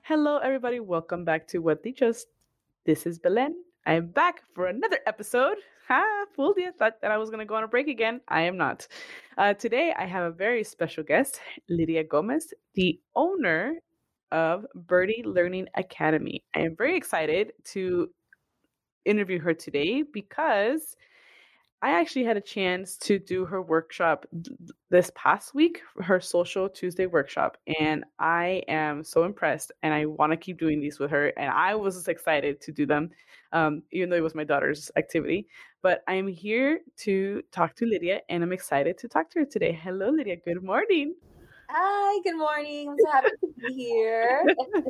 Hello, everybody. Welcome back to What They Just. This is Belen. I am back for another episode. Ha! Fooled you. Thought that I was going to go on a break again. I am not. Today, I have a very special guest, Lydia Gomez, the owner of Birdie Learning Academy. I am very excited to interview her today because I actually had a chance to do her workshop this past week, her Social Tuesday workshop, and I am so impressed. And I want to keep doing these with her. And I was just excited to do them, even though it was my daughter's activity. But I'm here to talk to Lydia, and I'm excited to talk to her today. Hello, Lydia. Good morning. Hi, good morning. I'm so happy to be here.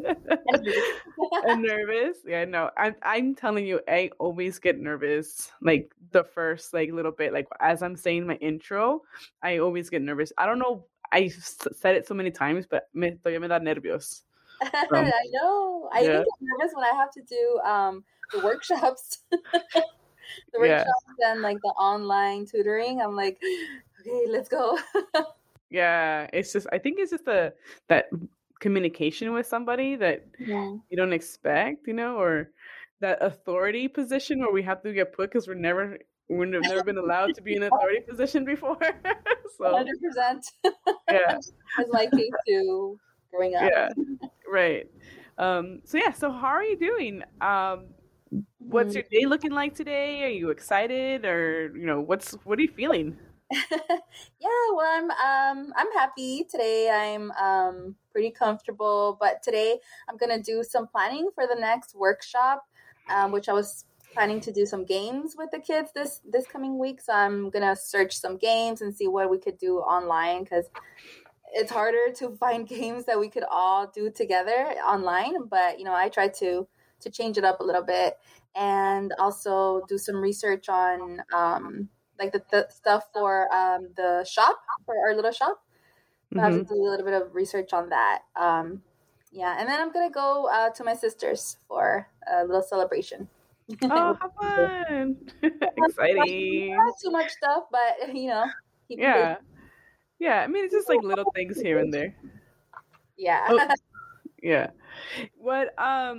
I'm nervous. Yeah, no, I'm telling you, I always get nervous. Like the first little bit, like as I'm saying my intro, I always get nervous. I don't know. I said it so many times, but todavía me da nervios. I know. I even get nervous when I have to do the workshops. The workshops and like the online tutoring. I'm like, okay, let's go. Yeah, it's just I think it's just that communication with somebody that you don't expect, or that authority position where we have to get put because we've never been allowed to be in an authority position before. So 100%. Yeah. It's my case too growing up. Yeah. Right. So how are you doing? What's your day looking like today? Are you excited or what are you feeling? Yeah, well, I'm happy today. I'm pretty comfortable, but today I'm gonna do some planning for the next workshop, which I was planning to do some games with the kids this coming week. So I'm gonna search some games and see what we could do online because it's harder to find games that we could all do together online. But I try to change it up a little bit and also do some research on like the stuff for the shop, for our little shop. So I have to do a little bit of research on that. Yeah, and then I'm going to go to my sister's for a little celebration. Oh, how fun. Exciting. Not too much stuff, but, keep Yeah. Yeah, I mean, it's just like little things here and there. Yeah. Oh, yeah. What,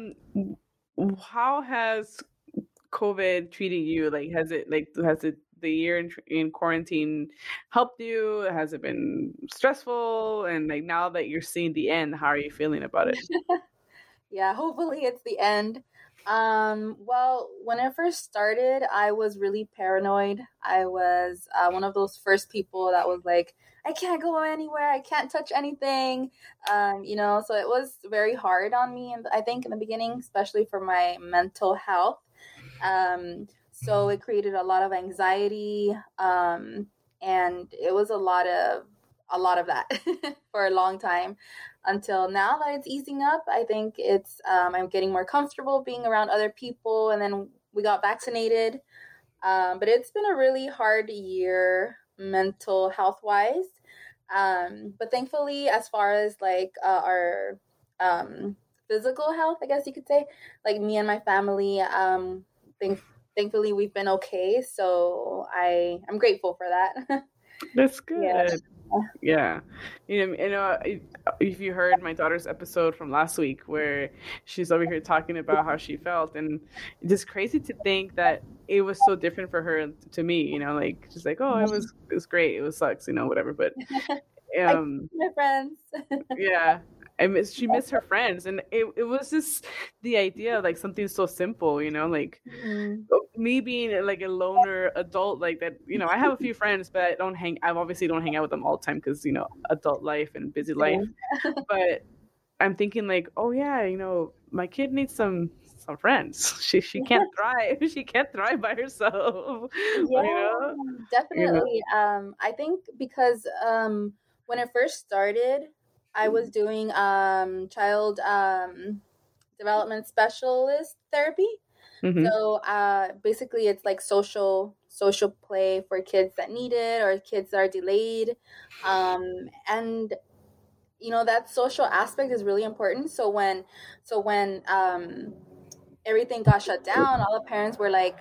how has COVID treated you? Like, has it the year in quarantine helped you? Has it been stressful? And like now that you're seeing the end, how are you feeling about it? Yeah, hopefully it's the end. Well, when I first started, I was really paranoid. I was one of those first people that was like, I can't go anywhere. I can't touch anything. So it was very hard on me. And I think in the beginning, especially for my mental health. So it created a lot of anxiety. And it was a lot of that for a long time until now that it's easing up. I think it's I'm getting more comfortable being around other people, and then we got vaccinated. But it's been a really hard year mental health wise. But thankfully, as far as like our physical health, I guess you could say, like me and my family, thankfully we've been okay. So I'm grateful for that. That's good. Yeah. If you heard my daughter's episode from last week where she's over here talking about how she felt, and it's just crazy to think that it was so different for her to me, like she's like, oh, it was great. It was sucks, whatever. But my friends. Yeah. She missed her friends, and it was just the idea of like something so simple, like me being like a loner adult like that. I have a few friends, but I obviously don't hang out with them all the time because adult life and busy life. But I'm thinking like, oh yeah, my kid needs some friends. She can't thrive. She can't thrive by herself. Yeah, definitely. I think because when I first started, I was doing child development specialist therapy. So basically it's like social play for kids that need it or kids that are delayed. And that social aspect is really important. So when everything got shut down, all the parents were like,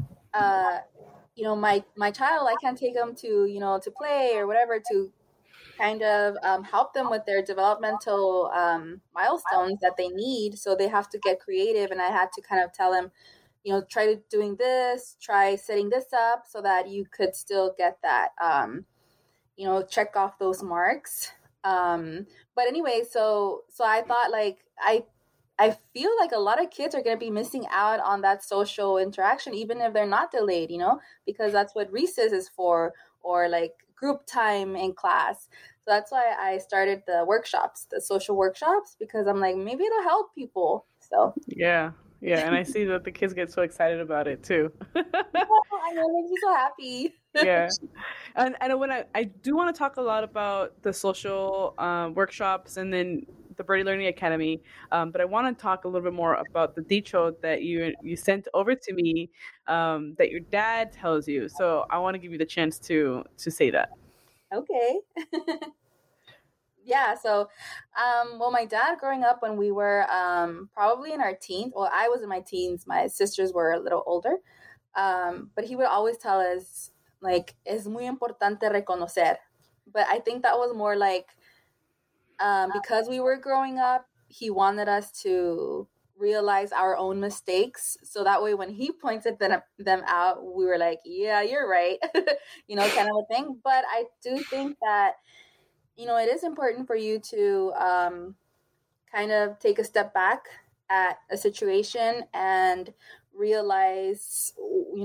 my child, I can't take them to, to play or whatever, to kind of help them with their developmental milestones that they need. So they have to get creative. And I had to kind of tell them, try doing this, try setting this up so that you could still get that, check off those marks. But anyway, so I thought like, I feel like a lot of kids are going to be missing out on that social interaction, even if they're not delayed, because that's what recess is for, or like group time in class. So that's why I started the workshops, the social workshops, because I'm like, maybe it'll help people. So Yeah. Yeah, and I see that the kids get so excited about it too. I know, it makes me so happy. Yeah. And when I do want to talk a lot about the social workshops and then the Birdie Learning Academy, but I want to talk a little bit more about the dicho that you sent over to me, that your dad tells you. So I want to give you the chance to say that. Okay. Yeah, so well, my dad growing up when we were probably in our teens, well, I was in my teens, my sisters were a little older, but he would always tell us like, es muy importante reconocer. But I think that was more like, because we were growing up, he wanted us to realize our own mistakes, so that way when he pointed them out, we were like, yeah, you're right. Kind of a thing. But I do think that it is important for you to kind of take a step back at a situation and realize,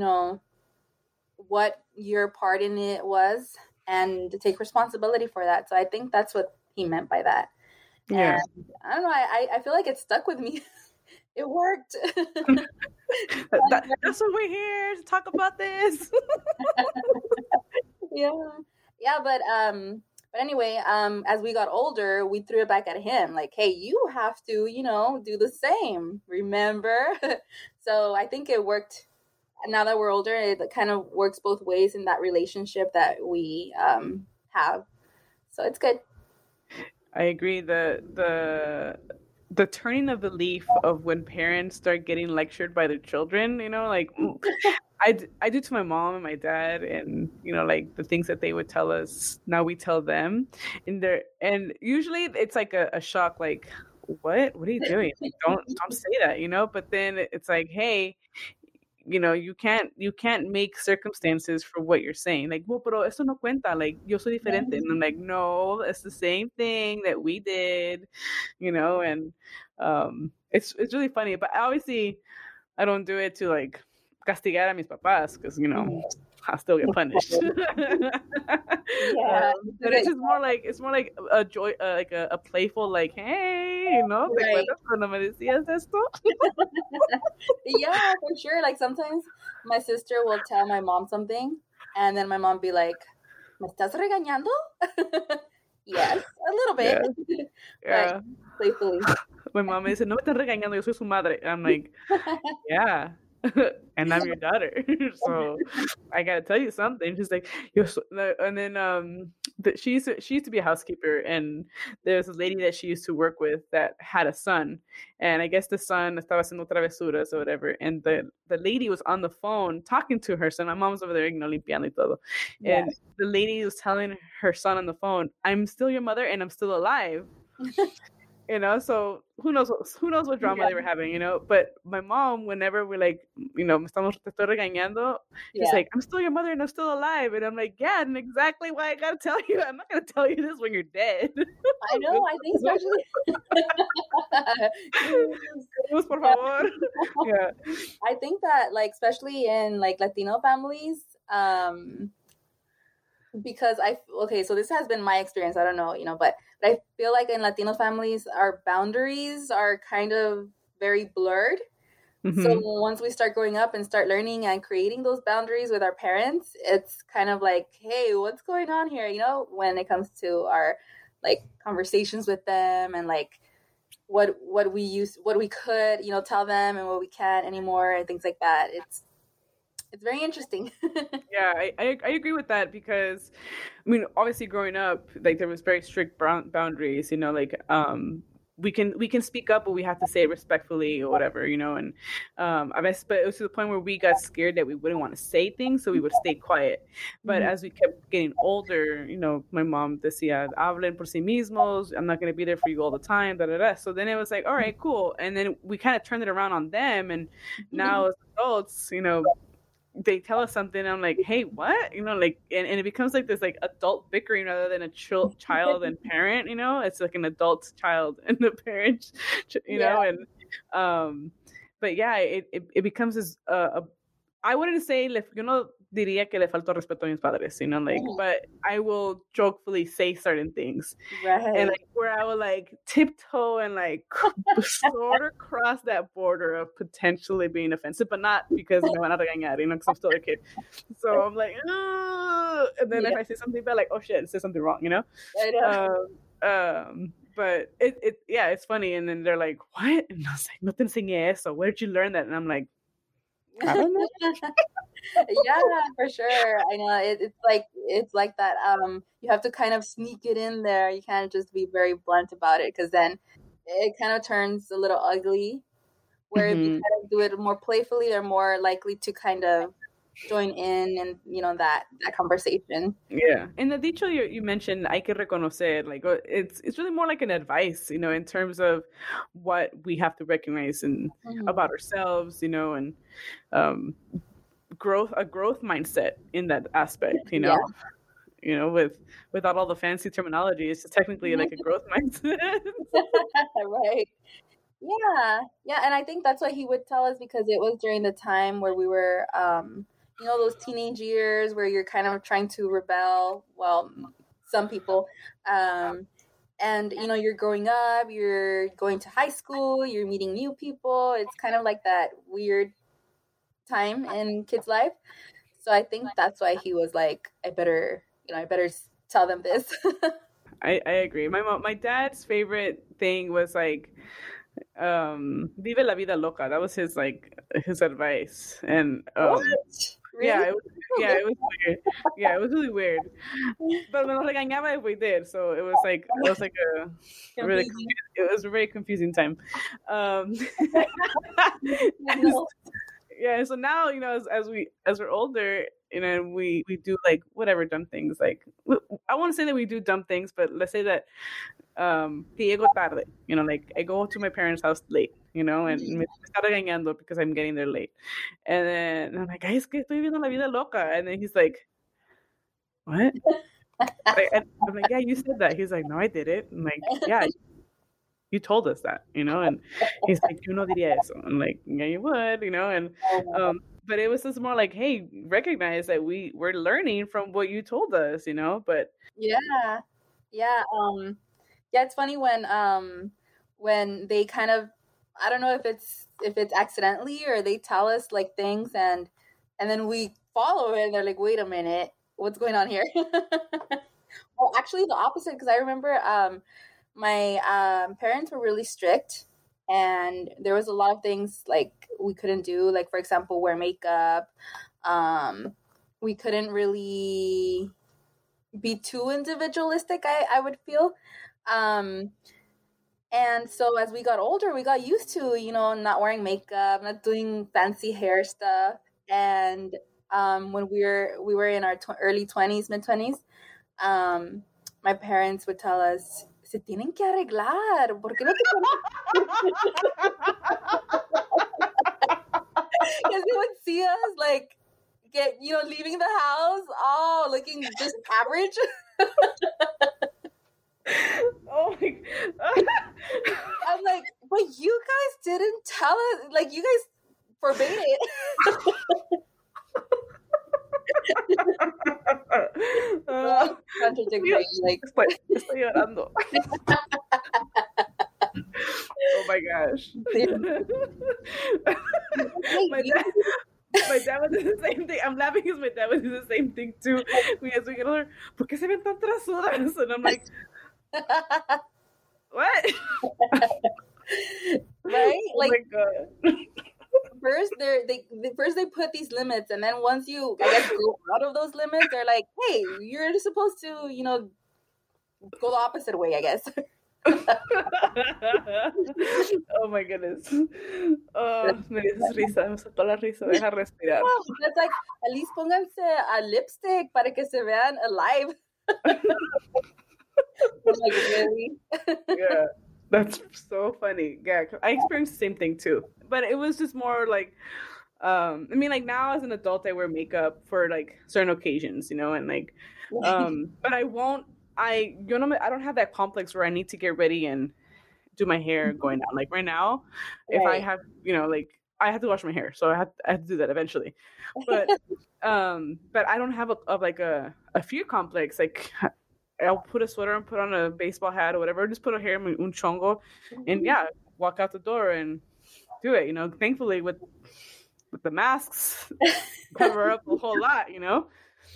what your part in it was, and to take responsibility for that. So I think that's what he meant by that. Yeah. And I don't know, I feel like it stuck with me. It worked. That's why we're here to talk about this. Yeah, but anyway, as we got older, we threw it back at him like, hey, you have to, do the same, remember? So I think it worked. Now that we're older, it kind of works both ways in that relationship that we have. So it's good. I agree. The turning of the leaf of when parents start getting lectured by their children, like I do to my mom and my dad, and like the things that they would tell us, now we tell them, and usually it's like a shock, like, what are you doing? Like, don't say that, but then it's like, hey, you can't make circumstances for what you're saying. Like, well, pero eso no cuenta. Like, yo soy diferente. And I'm like, no, it's the same thing that we did, and it's really funny. But obviously, I don't do it to like castigar a mis papás, because I still get punished. Yeah, but it's more like a joy, like a playful, like, hey, ¿te right. acuerdas cuando me decías esto? Yeah, for sure. Like sometimes my sister will tell my mom something, and then my mom be like, ¿Me estás regañando? Yes, a little bit. Yeah. But playfully. My mom said, no me estás regañando, yo soy su madre. I'm like, yeah. And I'm your daughter. So I gotta tell you something. She's like, and then she used to be a housekeeper, and there's a lady that she used to work with that had a son, and I guess the son estaba haciendo travesuras or whatever, and the lady was on the phone talking to her son. My mom's over there, limpiando y todo, and the lady was telling her son on the phone, I'm still your mother and I'm still alive. So who knows what drama they were having, but my mom, whenever we're like, te estoy regañando, she's like, I'm still your mother and I'm still alive. And I'm like, yeah, and exactly why I gotta tell you. I'm not gonna tell you this when you're dead. I know, I think especially por favor. Yeah. I think that, like, especially in like Latino families, because so this has been my experience, I don't know, but I feel like in Latino families, our boundaries are kind of very blurred. Mm-hmm. So once we start growing up and start learning and creating those boundaries with our parents, it's kind of like, hey, what's going on here? When it comes to our like conversations with them, and like what we could, tell them, and what we can't anymore, and things like that. It's very interesting. Yeah, I agree with that, because I mean, obviously growing up, like, there was very strict boundaries, like we can speak up, but we have to say it respectfully or whatever, and I guess, but it was to the point where we got scared that we wouldn't want to say things, so we would stay quiet. But as we kept getting older, my mom decía, hablen por sí mismos, I'm not going to be there for you all the time, da, da, da. So then it was like, all right, cool. And then we kind of turned it around on them, and now as adults, they tell us something, and I'm like, hey, what? And it becomes like this like adult bickering rather than a child and parent, it's like an adult child and the parent, and but yeah, it becomes this I wouldn't say diría que le faltó respeto a mis padres, but I will jokefully say certain things. Right. And where I would tiptoe and sort of cross that border of potentially being offensive, but not because me van a regañar, because I'm still a kid. So I'm like, oh, and then if I say something bad, oh shit, I said something wrong, I know. But it's funny. And then they're like, what? And I was like, no te enseñé eso. Where did you learn that? And I'm like, I don't know. Yeah, for sure. I know it's like that. You have to kind of sneak it in there. You can't just be very blunt about it, because then it kind of turns a little ugly. Where if you kind of do it more playfully, they're more likely to kind of join in, and that conversation. Yeah. In the dicho you mentioned, hay que reconocer, it's really more like an advice, in terms of what we have to recognize and about ourselves, and a growth mindset in that aspect, without all the fancy terminology. It's just technically like a growth mindset. Right. Yeah, and I think that's what he would tell us, because it was during the time where we were those teenage years where you're kind of trying to rebel. Well, some people, and you're growing up, you're going to high school, you're meeting new people. It's kind of like that weird time in kids' life. So I think that's why he was like, I better tell them this. I agree. My dad's favorite thing was vive la vida loca. That was his advice. And what? Really? It was weird. Yeah, it was really weird. But me regañaba if we did, so it was it was a very confusing time. Yeah, so now, as we're older, we do whatever dumb things. I won't say that we do dumb things, but let's say that que llego tarde, I go to my parents' house late, and me está regañando because I'm getting there late. And then I'm like, ay, es que estoy viviendo la vida loca. And then he's like, what? I'm like, yeah, you said that. He's like, no, I did it. I'm like, yeah, you told us that, and he's like, yo no diría eso. I'm like, yeah, you would, and but it was just more like, hey, recognize that we're learning from what you told us, but yeah. It's funny when they kind of, I don't know if it's accidentally or they tell us things and then we follow it and they're like, wait a minute, what's going on here? Well, actually the opposite, because I remember my parents were really strict, and there was a lot of things we couldn't do, for example, wear makeup. We couldn't really be too individualistic, I would feel. And so as we got older, we got used to, not wearing makeup, not doing fancy hair stuff. And when we were in our early 20s, mid 20s, my parents would tell us, se tienen que arreglar, ¿por qué no te Because they would see us leaving the house, looking just average. Oh my God. I'm like, but you guys didn't tell us, you guys forbade it. Contradictory, estoy llorando. Oh my gosh. My dad would do the same thing. I'm laughing because my dad would do the same thing too. As we get older, ¿por qué se ven tan trasudas? And I'm like, what? Right? Oh my God. First they put these limits, and then once you, I guess, go out of those limits, they're like, hey, you're supposed to, go the opposite way, I guess. Oh my goodness. Oh, me dices risa, me saltó la risa, deja respirar. Oh, that's like, at least pónganse a lipstick para que se vean alive. I'm like, really? Yeah, that's so funny. Yeah, 'cause I experienced the same thing too, but it was just more like, I mean, like now as an adult, I wear makeup for like certain occasions, you know, and like, but I won't. I don't have that complex where I need to get ready and do my hair going down. Like right now, if I Right. have, you know, like I have to wash my hair, so I have to do that eventually. But I don't have like a fear complex. Like I'll put a sweater and put on a baseball hat or whatever. Just put a hair un chongo, and yeah, walk out the door and do it. You know, thankfully with the masks cover up a whole lot. You know,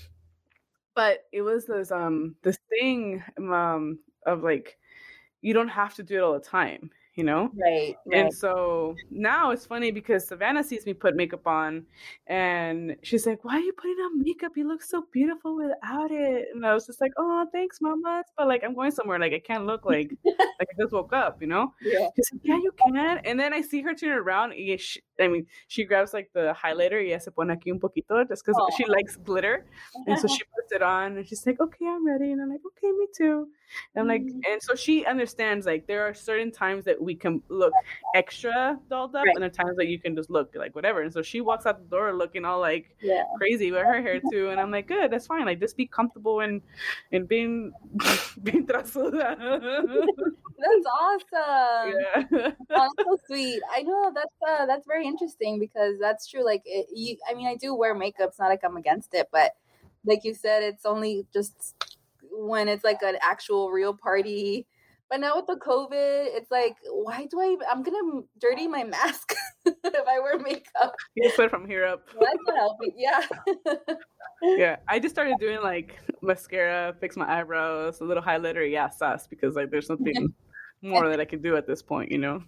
but it was this thing of like you don't have to do it all the time. You know, Right, right. and so now it's funny because Savannah sees me put makeup on and she's like, "Why are you putting on makeup? You look so beautiful without it." And I was just like, "Oh, thanks, mama." But like, I'm going somewhere. Like, I can't look like I just woke up, you know? Yeah. She's like, "Yeah, you can." And then I see her turn around. Y she grabs like the highlighter. Y se pone aquí un poquito just because she likes glitter. And so she puts it on and she's like, "Okay, I'm ready." And I'm like, "Okay, me too." And I'm like, and so she understands like there are certain times that we can look extra dolled up, Right. and there are times that you can just look like whatever. And so she walks out the door looking all like Yeah. crazy with her hair too, and I'm like, good, that's fine. Like just be comfortable and being trasuda. That's awesome. Yeah. Oh, that's so sweet. I know that's very interesting because that's true. Like, I mean, I do wear makeup. It's not like I'm against it, but like you said, it's only just when it's like an actual real party. But now with the COVID, it's like, why do I'm gonna dirty my mask if I wear makeup. You put it from here up. That's not helping. Yeah. Yeah, I just started doing like mascara, fix my eyebrows, a little highlighter, yeah, sus, because like there's nothing more that I can do at this point, you know.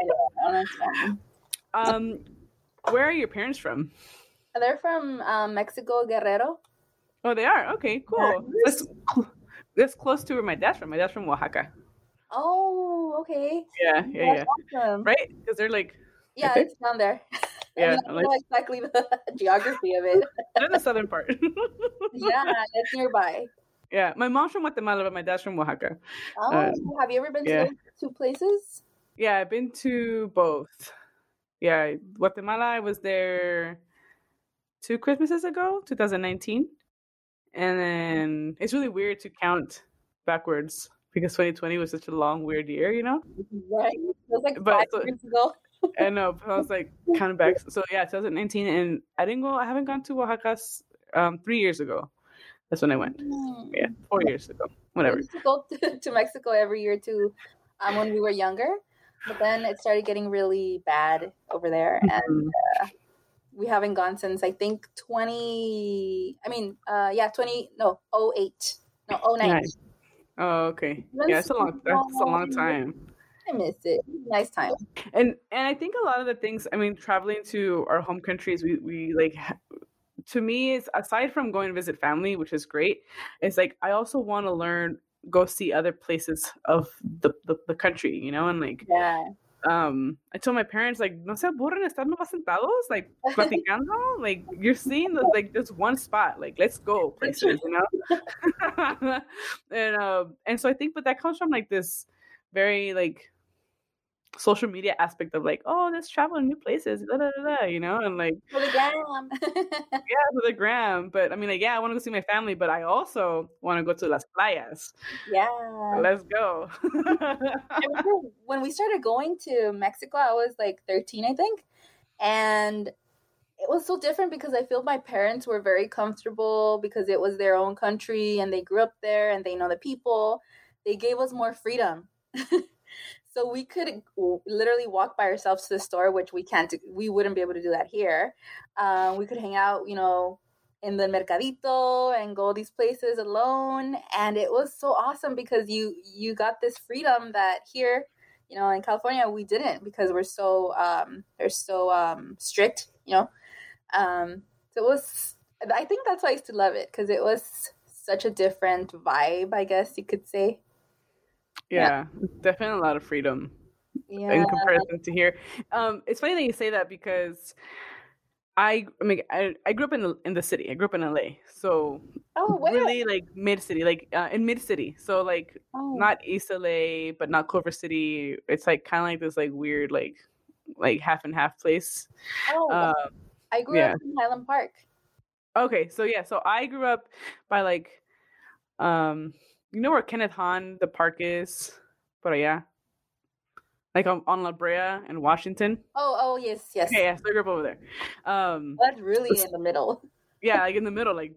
Where are your parents from? They're from Mexico, Guerrero. Oh, they are. Okay, cool. That's close to where my dad's from. My dad's from Oaxaca. Oh, okay. Yeah. Awesome. Right? Because they're like, yeah, it's down there. Yeah, I don't know exactly the geography of it. They're the southern part. Yeah, it's nearby. Yeah, my mom's from Guatemala, but my dad's from Oaxaca. Oh, have you ever been to those two places? Yeah, I've been to both. Yeah, Guatemala, I was there 2 Christmases ago, 2019. And then it's really weird to count backwards because 2020 was such a long, weird year, you know? Right. It was like 5 years ago. I know, but I was like counting back. So yeah, 2019, and I haven't gone to Oaxaca 3 years ago. That's when I went. Yeah, 4 years ago, whatever. We used to go to Mexico every year too, when we were younger, but then it started getting really bad over there, and we haven't gone since I think 2008. No, 09. Oh, okay. Yeah, that's a long time. I miss it. Nice time. And I think a lot of the things, I mean, traveling to our home countries, we like, to me, is aside from going to visit family, which is great, it's like I also want to go see other places of the country, you know, and like, I told my parents, like, no se aburren estar nomás sentados, like, platicando, like, you're seeing like this one spot, like, let's go places, you know? And so I think, but that comes from like this very like social media aspect of like, oh, let's travel to new places, you know, and like for the gram. Yeah, for the gram. But I mean, like, yeah, I want to go see my family, but I also want to go to las playas. Yeah, let's go. I remember when we started going to Mexico, I was like 13, I think, and it was so different because I feel my parents were very comfortable because it was their own country and they grew up there and they know the people. They gave us more freedom. So we could literally walk by ourselves to the store, which we wouldn't be able to do that here. We could hang out, you know, in the mercadito and go these places alone. And it was so awesome because you got this freedom that here, you know, in California, we didn't because they're so strict, you know. So it was, I think that's why I used to love it because it was such a different vibe, I guess you could say. Yeah, definitely a lot of freedom. Yeah. in comparison to here. It's funny that you say that because I mean, I grew up in the city. I grew up in LA, so Oh, where? really like mid city, like in mid city. So like Oh, not East LA, but not Culver City. It's like kind of like this like weird like half and half place. oh, wow. Uh, I grew up yeah. in Highland Park. Okay, so yeah, so I grew up by like you know where Kenneth Hahn the park is, but yeah, like on La Brea in Washington. Oh, yes, yes. Okay, yeah, so I grew up over there. That's really in the middle. Yeah, like in the middle, like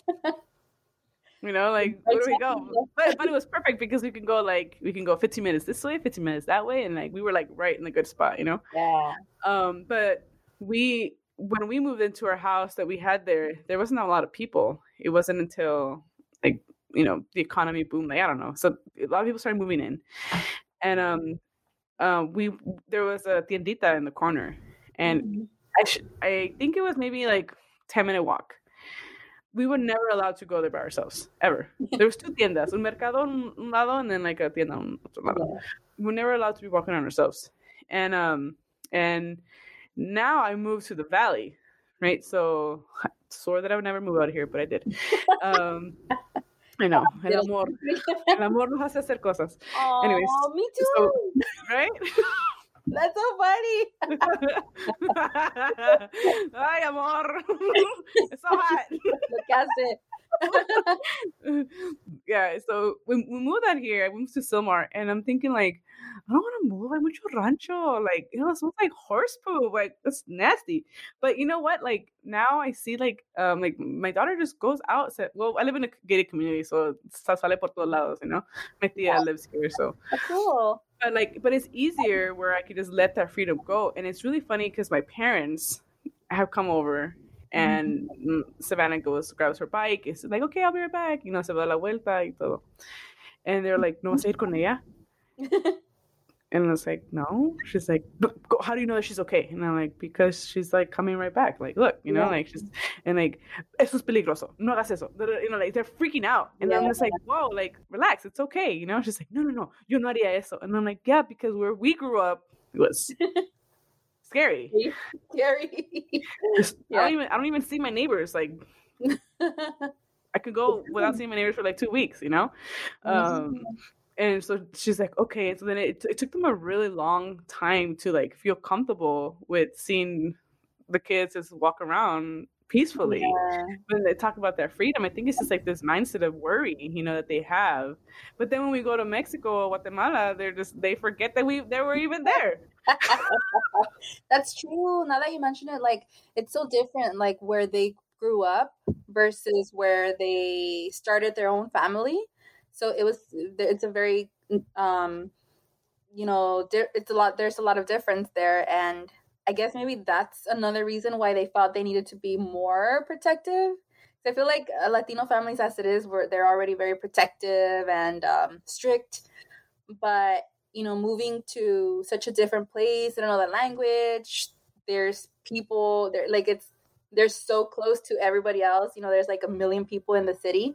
like Right where do we smack in the go? middle. But it was perfect because we can go 15 minutes this way, 15 minutes that way, and like we were like right in the good spot. Yeah. But when we moved into our house that we had there wasn't a lot of people. It wasn't until like the economy boomed. Like I don't know, so a lot of people started moving in, and we there was a tiendita in the corner, and Mhm. I think it was maybe like 10-minute walk. We were never allowed to go there by ourselves ever. There was two tiendas, un mercado un lado, and then like a tienda un otro lado. Yeah. We were never allowed to be walking on ourselves, and now I moved to the valley, right? So I swore that I would never move out of here, but I did. I know, el amor nos hace hacer cosas. Anyways, Oh, me so too. right. That's so funny. Ay, amor. It's so hot. Look at it. Yeah, so we moved out here. I moved to Silmar, and I'm thinking like, I don't want to move. Hay mucho rancho. Like, it smells like horse poop. Like, it's nasty. But you know what? Like now I see like my daughter just goes out. Well, I live in a gated community, so sale por todos lados. My tia lives here, so. Cool. But it's easier where I could just let that freedom go, and it's really funny because my parents have come over. And Savannah grabs her bike. It's like, okay, I'll be right back. Se va la vuelta y todo. And they're like, ¿no vas a ir con ella? And I was like, no. She's like, how do you know that she's okay? And I'm like, because she's like coming right back. Like, look, like she's, and like, eso es peligroso. No hagas eso. Like they're freaking out. And I'm just like, whoa, like, relax. It's okay. She's like, no. Yo no haría eso. And I'm like, yeah, because where we grew up, it was scary. Scary. I don't even see my neighbors. Like, I could go without seeing my neighbors for like 2 weeks, And so she's like, okay. So then it took them a really long time to like feel comfortable with seeing the kids just walk around peacefully. Yeah. When they talk about their freedom, I think it's just like this mindset of worry, that they have. But then when we go to Mexico or Guatemala, they forget that they were even there. That's true. Now that you mention it, like it's so different, like where they grew up versus where they started their own family. So it's a very, it's there's a lot of difference there. And I guess maybe that's another reason why they felt they needed to be more protective. I feel like Latino families as it is, they're already very protective and strict, but moving to such a different place, they don't know the language. There's people there, like they're so close to everybody else. There's like a million people in the city.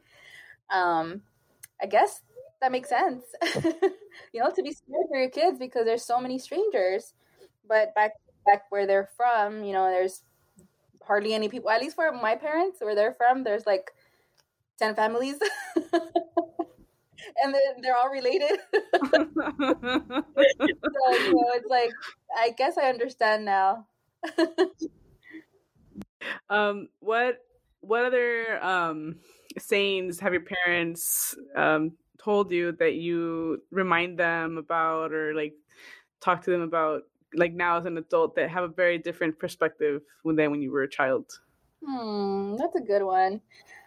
I guess that makes sense. To be scared for your kids because there's so many strangers. But back where they're from, there's hardly any people. At least for my parents, where they're from, there's like 10 families. And they're all related. So, it's like, I guess I understand now. What other sayings have your parents told you that you remind them about or like talk to them about like now as an adult that have a very different perspective than when you were a child? That's a good one.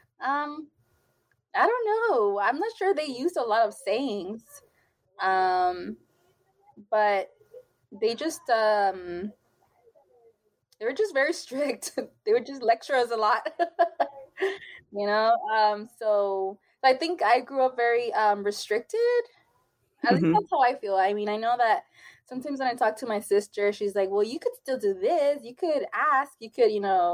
I don't know. I'm not sure they used a lot of sayings. But they just they were just very strict. They would just lecture us a lot. So I think I grew up very restricted. At least that's how I feel. I mean, I know that sometimes when I talk to my sister, she's like, well, you could still do this. You could ask. You could,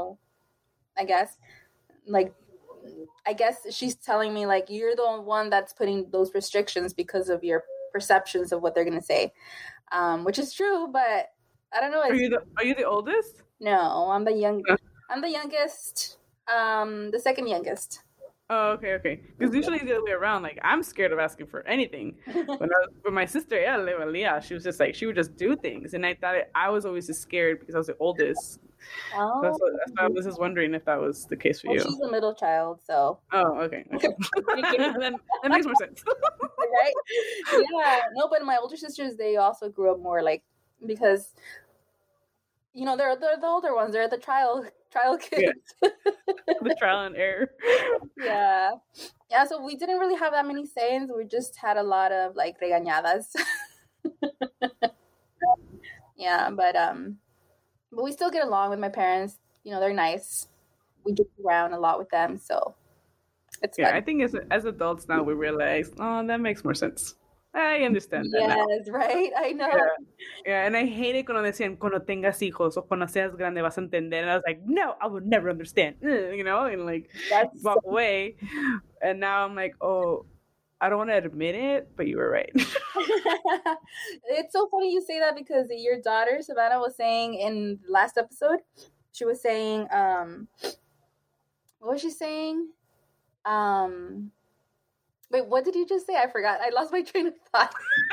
I guess she's telling me, like, you're the one that's putting those restrictions because of your perceptions of what they're going to say. which is true, but I don't know. Are you the oldest? No, I'm the youngest. The second youngest. Oh, okay. Because usually the other way around, like I'm scared of asking for anything. But my sister, yeah, le valía. She was just like she would just do things, and I thought I was always just scared because I was the oldest. Oh, that's why I was just wondering if that was the case for you. She's the middle child, so. Oh, okay. Then that makes more sense. Right? Yeah. No, but my older sisters, they also grew up more like because they're the older ones. They're the trial kids. Yeah. The trial and error. Yeah. So we didn't really have that many sayings. We just had a lot of like regañadas. Yeah, but we still get along with my parents. They're nice. We joke around a lot with them, so it's fun. I think as adults now we realize, oh, that makes more sense. I understand that. Yes, right? I know. Yeah, and I hate it cuando decían, cuando tengas hijos o cuando seas grande vas a entender. And I was like, no, I will never understand. And like walk away. And now I'm like, oh, I don't want to admit it, but you were right. It's so funny you say that because your daughter, Savannah, was saying in the last episode, she was saying, what was she saying? Wait, what did you just say? I forgot. I lost my train of thought.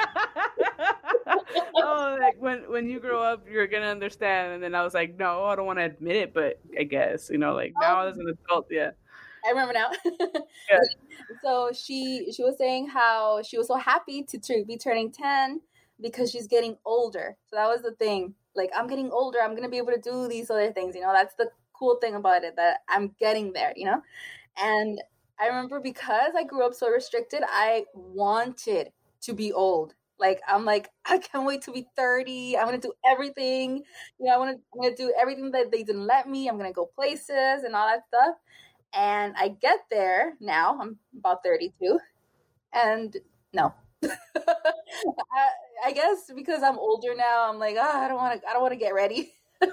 Oh, like when you grow up, you're gonna understand. And then I was like, no, I don't want to admit it, but I guess like now as an adult, yeah. I remember now. Yeah. So she was saying how she was so happy to be turning 10 because she's getting older. So that was the thing. Like, I'm getting older. I'm gonna be able to do these other things. That's the cool thing about it, that I'm getting there. And I remember because I grew up so restricted, I wanted to be old. Like, I'm like, I can't wait to be 30. I'm going to do everything. I'm going to do everything that they didn't let me. I'm going to go places and all that stuff. And I get there now. I'm about 32. And no. I guess because I'm older now, I'm like, I don't want to get ready.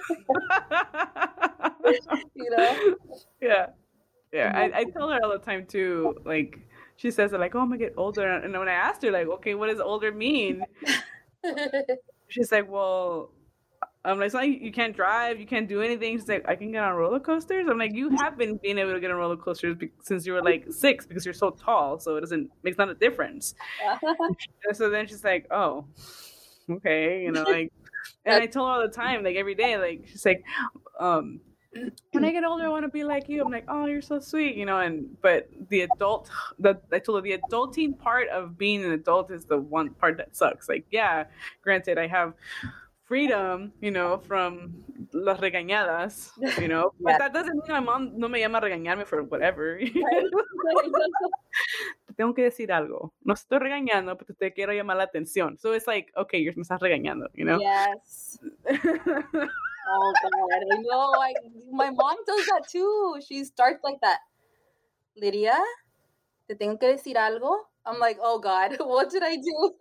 Yeah. Yeah, I tell her all the time too. Like she says, like, "Oh, I'm gonna get older," and when I asked her, like, "Okay, what does older mean?" She's like, "Well, I'm like, it's not like you can't drive, you can't do anything." She's like, "I can get on roller coasters." I'm like, "You have been being able to get on roller coasters since you were like 6 because you're so tall, so it makes not a difference." So then she's like, "Oh, okay," like, and I tell her all the time, like every day, like she's like, when I get older, I want to be like you. I'm like, oh, you're so sweet, but I told her the adulting part of being an adult is the one part that sucks. Like, yeah, granted, I have freedom, from las regañadas, but that doesn't mean my mom no me llama a regañarme for whatever. Te tengo que decir algo. No estoy regañando, pero te quiero llamar la atención. So it's like, okay, me estás regañando, Yes. Oh God, I know. My mom does that too. She starts like that. Lydia, te tengo que decir algo. I'm like, oh God, what did I do?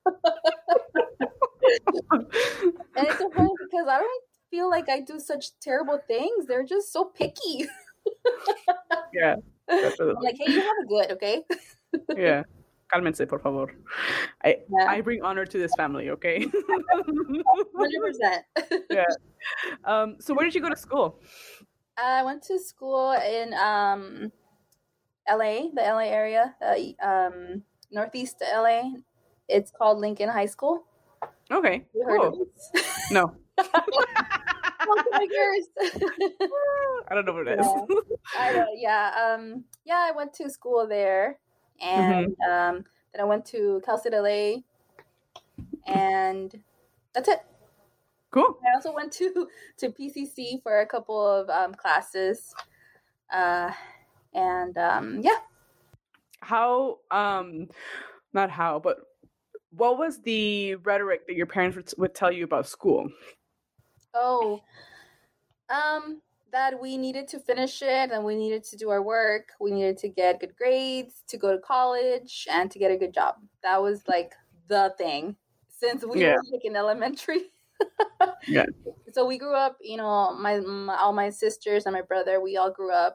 And it's so funny because I don't feel like I do such terrible things. They're just so picky. Yeah. Definitely. I'm like, hey, you have a good, okay? Yeah. Cálmense, por favor. I bring honor to this family, okay? 100%. Yeah. So where did you go to school? I went to school in LA, the LA area, northeast LA. It's called Lincoln High School. Okay. You heard of it? No. I don't know what it is. I went to school there, and then I went to Cal State LA, and that's it. Cool. I also went to PCC for a couple of classes, and How not how, but what was the rhetoric that your parents would tell you about school? Oh, that we needed to finish it and we needed to do our work. We needed to get good grades, to go to college, and to get a good job. That was like the thing since we were like in elementary. Yeah. So we grew up, all my sisters and my brother, we all grew up,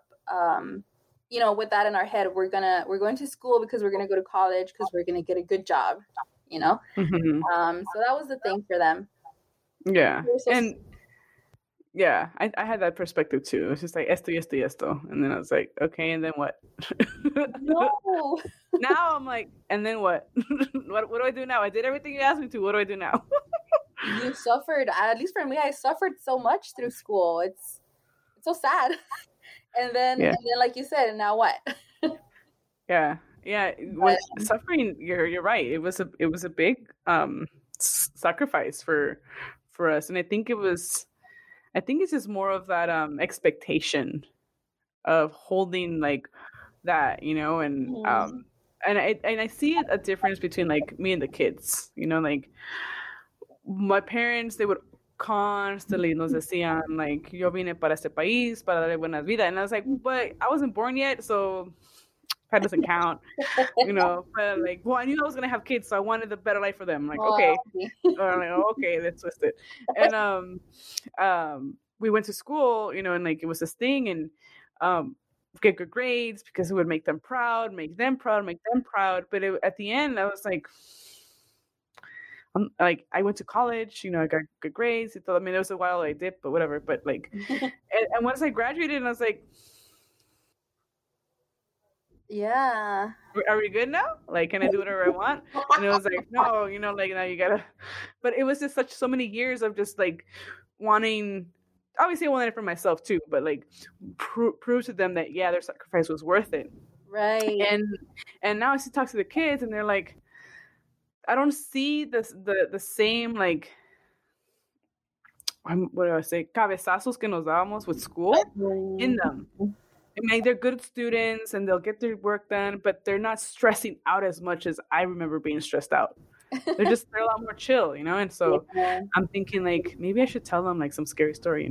with that in our head. We're going to school because we're going to go to college because we're going to get a good job. you know. Mhm. So that was the thing for them. Yeah. They were so And yeah, I had that perspective too. It was just like esto y esto y esto. And then I was like, okay, and then what? no. Now I'm like, and then what? What do I do now? I did everything you asked me to. What do I do now? You suffered. At least for me, I suffered so much through school. It's so sad. Yeah. And then like you said, and now what? Yeah. Yeah. But With suffering, you're right. It was a big sacrifice for us. And I think it's just more of that expectation of holding like that, mhm. and I see a difference between like me and the kids, like my parents, they would constantly nos decían like yo vine para este país para darle buenas vidas, and I was like, but I wasn't born yet, so that doesn't count, but like, well, I knew I was gonna have kids, so I wanted the better life for them. Like, Oh, okay. Or I'm like, oh, okay, let's twist it. And we went to school, and like it was this thing, and get good grades because it would make them proud, make them proud, make them proud. But at the end, I was like I went to college, I got good grades. I mean, it was a while I did, but whatever. But like, and once I graduated, and I was like, yeah. are we good now? Like, can I do whatever I want? And it was like, no, like now you gotta. But it was just so many years of just like wanting. Obviously, I wanted it for myself too, but like prove to them that their sacrifice was worth it. Right. And now I see talk to the kids, and they're like, I don't see the same like what do I say, cabezazos que nos dábamos with school in them. I mean, they're good students and they'll get their work done, but they're not stressing out as much as I remember being stressed out. They're a lot more chill, and so Yeah. I'm thinking like maybe I should tell them like some scary story,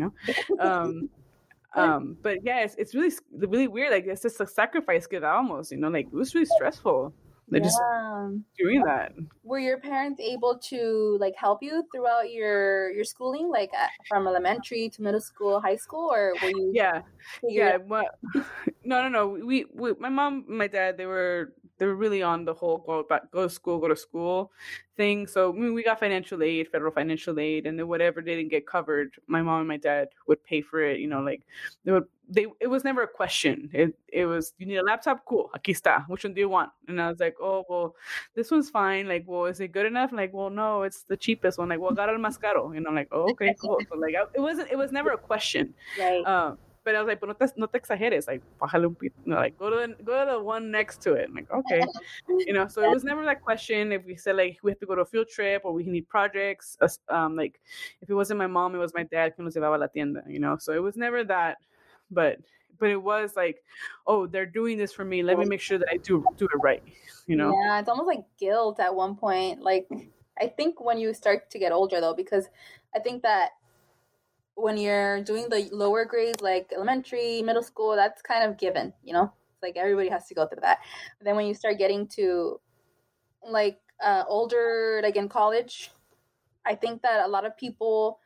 but yeah, it's really really weird. Like it's just a sacrifice que dábamos, like it was really stressful. They're just Yeah. doing that. Were your parents able to like help you throughout your schooling, like from elementary to middle school, high school, or were you? Yeah, figuring it What? No. We my mom, my dad, they were really on the whole go to school thing. So I mean, we got federal financial aid, and then whatever didn't get covered, my mom and my dad would pay for it. Like it was never a question. It was, you need a laptop, cool, aquí está. Which one do you want? And I was like, oh well, this one's fine. Like, well, is it good enough? Like, well, no, it's the cheapest one. Like, well, got el más caro. Like, oh, okay, cool. So like, it was never a question. Right. But I was like, but no te exageres, like, bájale un pito, like, go to the one next to it. I'm like, okay, so it was never that question. If we said like we have to go to a field trip or we need projects, like if it wasn't my mom, it was my dad que nos llevaba a la tienda, So it was never that, but it was like, oh, they're doing this for me. Let me make sure that I do it right, Yeah, it's almost like guilt at one point. Like, I think when you start to get older though, because I think that when you're doing the lower grades, like elementary, middle school, that's kind of given, It's like everybody has to go through that. But then when you start getting to like older, like in college, I think that a lot of people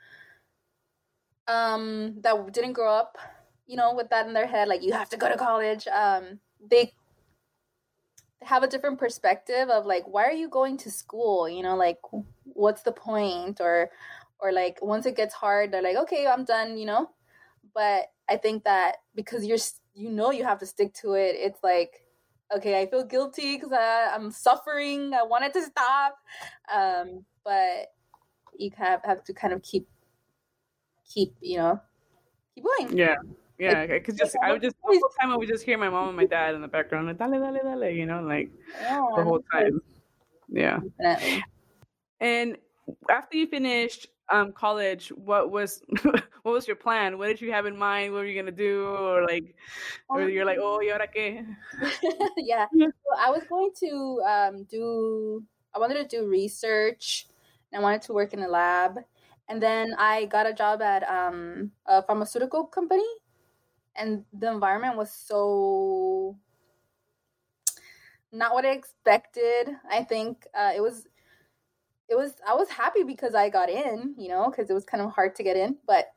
that didn't grow up, with that in their head, like you have to go to college, they have a different perspective of like, why are you going to school? Like, what's the point? Or like once it gets hard, they're like, okay, I'm done, But I think that because you have to stick to it, it's like, okay, I feel guilty because I'm suffering. I wanted to stop, but you have to kind of keep going. Yeah. I would just the whole time I would just hear my mom and my dad in the background, like, dale, dale, dale, like the whole time. Yeah. Definitely. And after you finished college, what was what was your plan? What did you have in mind? What were you gonna do? Or you're like, oh, y ahora qué? Yeah. So I was going to I wanted to do research, and I wanted to work in a lab. And then I got a job at a pharmaceutical company, and the environment was so not what I expected. I think it was I was happy because I got in, because it was kind of hard to get in, but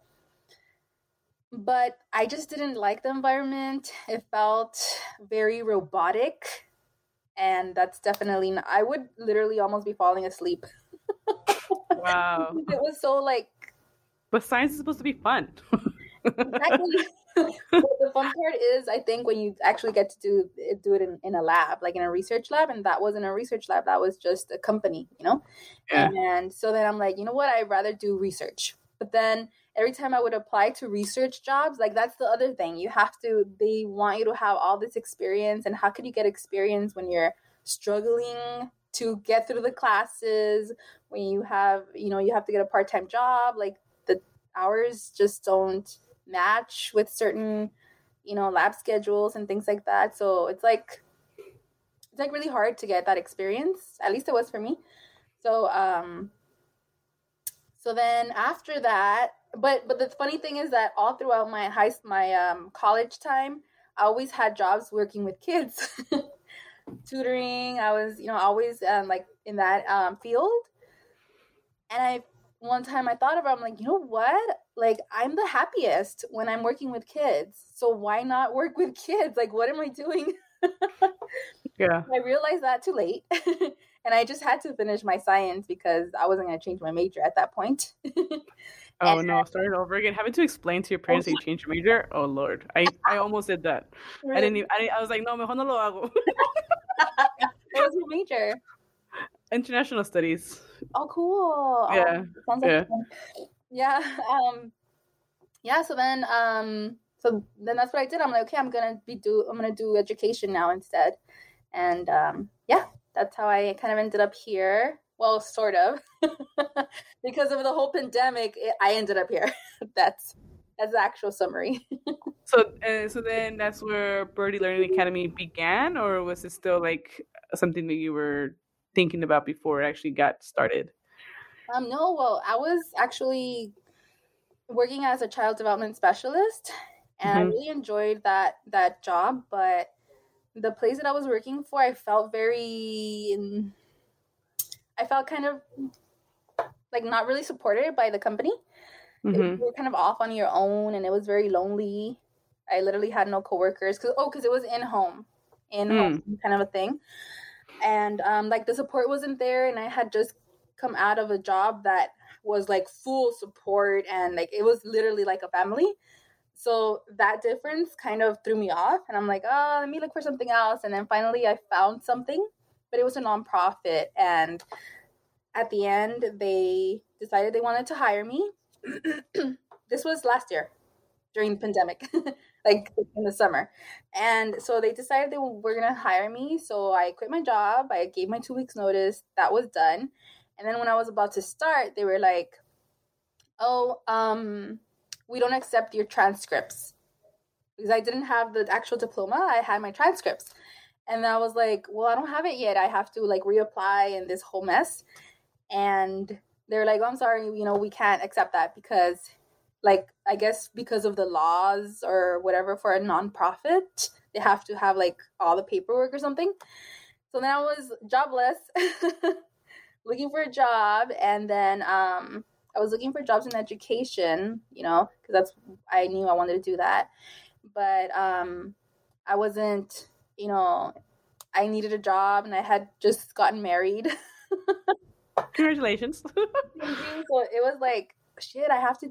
I just didn't like the environment. It felt very robotic. And that's definitely not, I would literally almost be falling asleep. Wow. It was so like, But science is supposed to be fun. exactly. The fun part is, I think, when you actually get to do it in a lab, like in a research lab, and that wasn't a research lab, that was just a company, you know? Yeah. And so then I'm like, you know what, I'd rather do research. But then every time I would apply to research jobs, like that's the other thing. They want you to have all this experience, and how could you get experience when you're struggling to get through the classes, when you have to get a part-time job, like the hours just don't match with certain lab schedules and things like that. So it's like really hard to get that experience, at least it was for me. So so then after that, but the funny thing is that all throughout my college time, I always had jobs working with kids. Tutoring, I was always like in that field. And one time I thought about it, I'm like, you know what? Like, I'm the happiest when I'm working with kids. So why not work with kids? Like, what am I doing? Yeah. I realized that too late. And I just had to finish my science because I wasn't going to change my major at that point. Oh no, starting over again. Having to explain to your parents that you changed your major? Oh Lord. I almost did that. Really? I was like, no, mejor no lo hago. What was your major? International studies. Oh, cool. Yeah. Oh, sounds like fun. Yeah. So then that's what I did. I'm like, okay, I'm gonna do education now instead. And that's how I kind of ended up here. Well, sort of. Because of the whole pandemic, I ended up here. That's the actual summary. So then that's where Birdie Learning Academy began, or was it still like something that you were thinking about before it actually got started? No, well, I was actually working as a child development specialist, and I really enjoyed that job. But the place that I was working for, I felt kind of like not really supported by the company. You were kind of off on your own, and it was very lonely. I literally had no coworkers because it was in home kind of a thing. And like the support wasn't there, and I had just come out of a job that was like full support, and like it was literally like a family. So that difference kind of threw me off, and I'm like, oh, let me look for something else. And then finally I found something, but it was a nonprofit, and at the end they decided they wanted to hire me. This was last year during the pandemic. Like in the summer. And so they decided they were going to hire me. So I quit my job. I gave my 2 weeks notice. That was done. And then when I was about to start, they were like, oh, we don't accept your transcripts. Because I didn't have the actual diploma. I had my transcripts. And I was like, well, I don't have it yet. I have to like reapply and this whole mess. And they're like, oh, I'm sorry, we can't accept that because like, I guess because of the laws or whatever for a nonprofit, they have to have like all the paperwork or something. So then I was jobless, looking for a job. And then I was looking for jobs in education, because I knew I wanted to do that. But I wasn't, I needed a job, and I had just gotten married. Congratulations. Thank you. So it was like, shit, I have to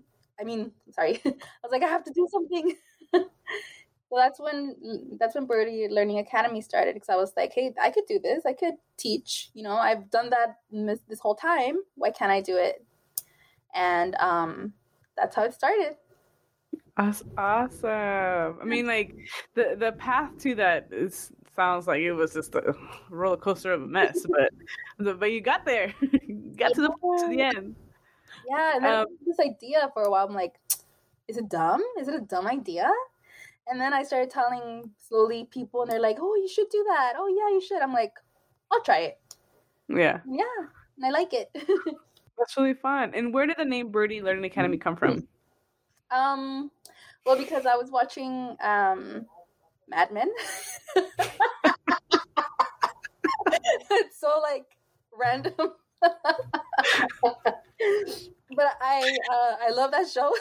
do something. So that's when Birdie Learning Academy started, because I was like, hey, I could do this. I could teach. I've done that this whole time. Why can't I do it? And that's how it started. That's awesome. I mean, like the path to that sounds like it was just a roller coaster of a mess, but you got there. You got to the end. Yeah, and then this idea for a while, I'm like, is it dumb? Is it a dumb idea? And then I started telling slowly people, and they're like, oh, you should do that. Oh, yeah, you should. I'm like, I'll try it. Yeah. Yeah, and I like it. That's really fun. And where did the name Birdie Learning Academy come from? Well, because I was watching Mad Men. It's so like random. But I love that show.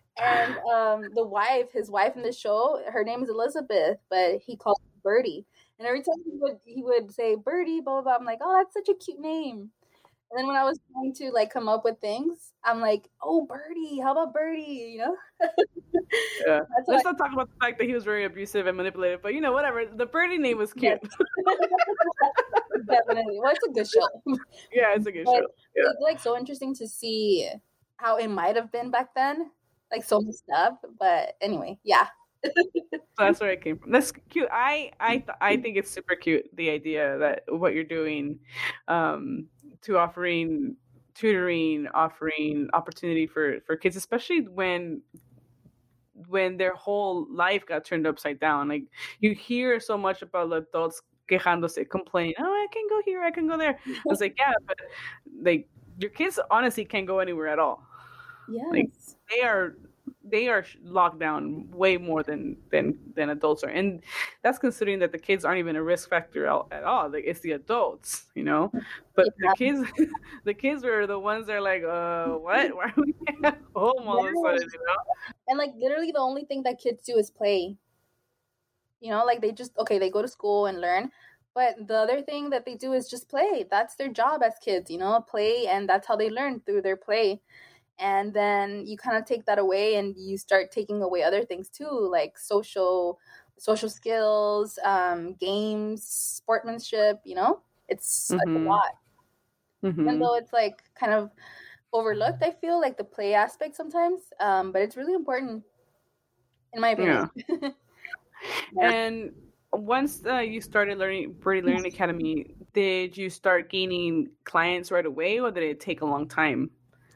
And his wife in the show, her name is Elizabeth, but he calls her Birdie. And every time he would say Birdie, blah blah blah. I'm like, oh, that's such a cute name. And then when I was trying to like come up with things, I'm like, oh, Birdie, how about Birdie? You know? Yeah. That's what Let's not talk about the fact that he was very abusive and manipulative, but whatever. The birdie name was cute. Yes. Definitely. Well, it's a good show. Yeah, it's a good But show. Yeah. it's like so interesting to see how it might have been back then. Like so messed up. But anyway, yeah. So that's where it came from. That's cute. I think it's super cute, the idea that what you're doing, to offering tutoring, offering opportunity for kids, especially when their whole life got turned upside down. Like you hear so much about adults quejándose, complaining, oh, I can go here, I can go there. It's like, yeah, but like your kids honestly can't go anywhere at all. Yes. Like they are locked down way more than adults are, and that's considering that the kids aren't even a risk factor at all. Like it's the adults, but Yeah. the kids are the ones that are like, what? Why are we at home all of a sudden? And like literally the only thing that kids do is play. Like they go to school and learn, but the other thing that they do is just play. That's their job as kids, play, and that's how they learn, through their play. And then you kind of take that away and you start taking away other things too, like social skills, games, sportsmanship. It's like a lot. Even though it's like kind of overlooked, I feel like the play aspect sometimes, but it's really important in my opinion. Yeah. And once you started Birdie Learning Academy, did you start gaining clients right away, or did it take a long time?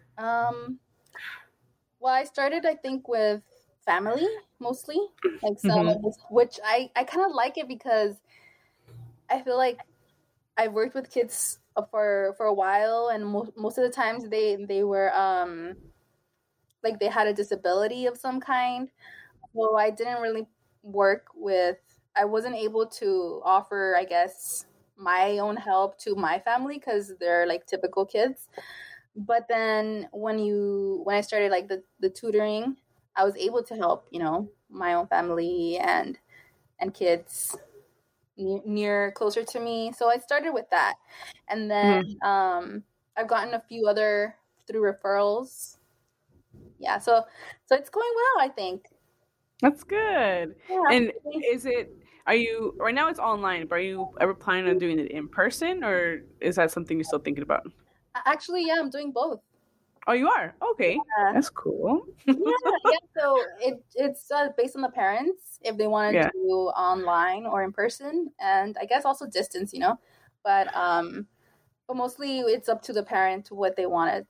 Well, I started, I think, with family mostly, like some of this, which I kind of like it because I feel like I've worked with kids for a while, and most of the times they were like they had a disability of some kind, so I didn't really I wasn't able to offer, I guess, my own help to my family because they're like typical kids. But then when I started like the tutoring, I was able to help, my own family and kids near closer to me. So I started with that. And then I've gotten a few other through referrals. Yeah, so it's going well, I think. That's good. Yeah. And are you, right now it's online, but are you ever planning on doing it in person, or is that something you're still thinking about? Actually, yeah, I'm doing both. Oh, you are? Okay. Yeah. That's cool. Yeah. So it's based on the parents if they want to do online or in person, and I guess also distance, but mostly it's up to the parent what they want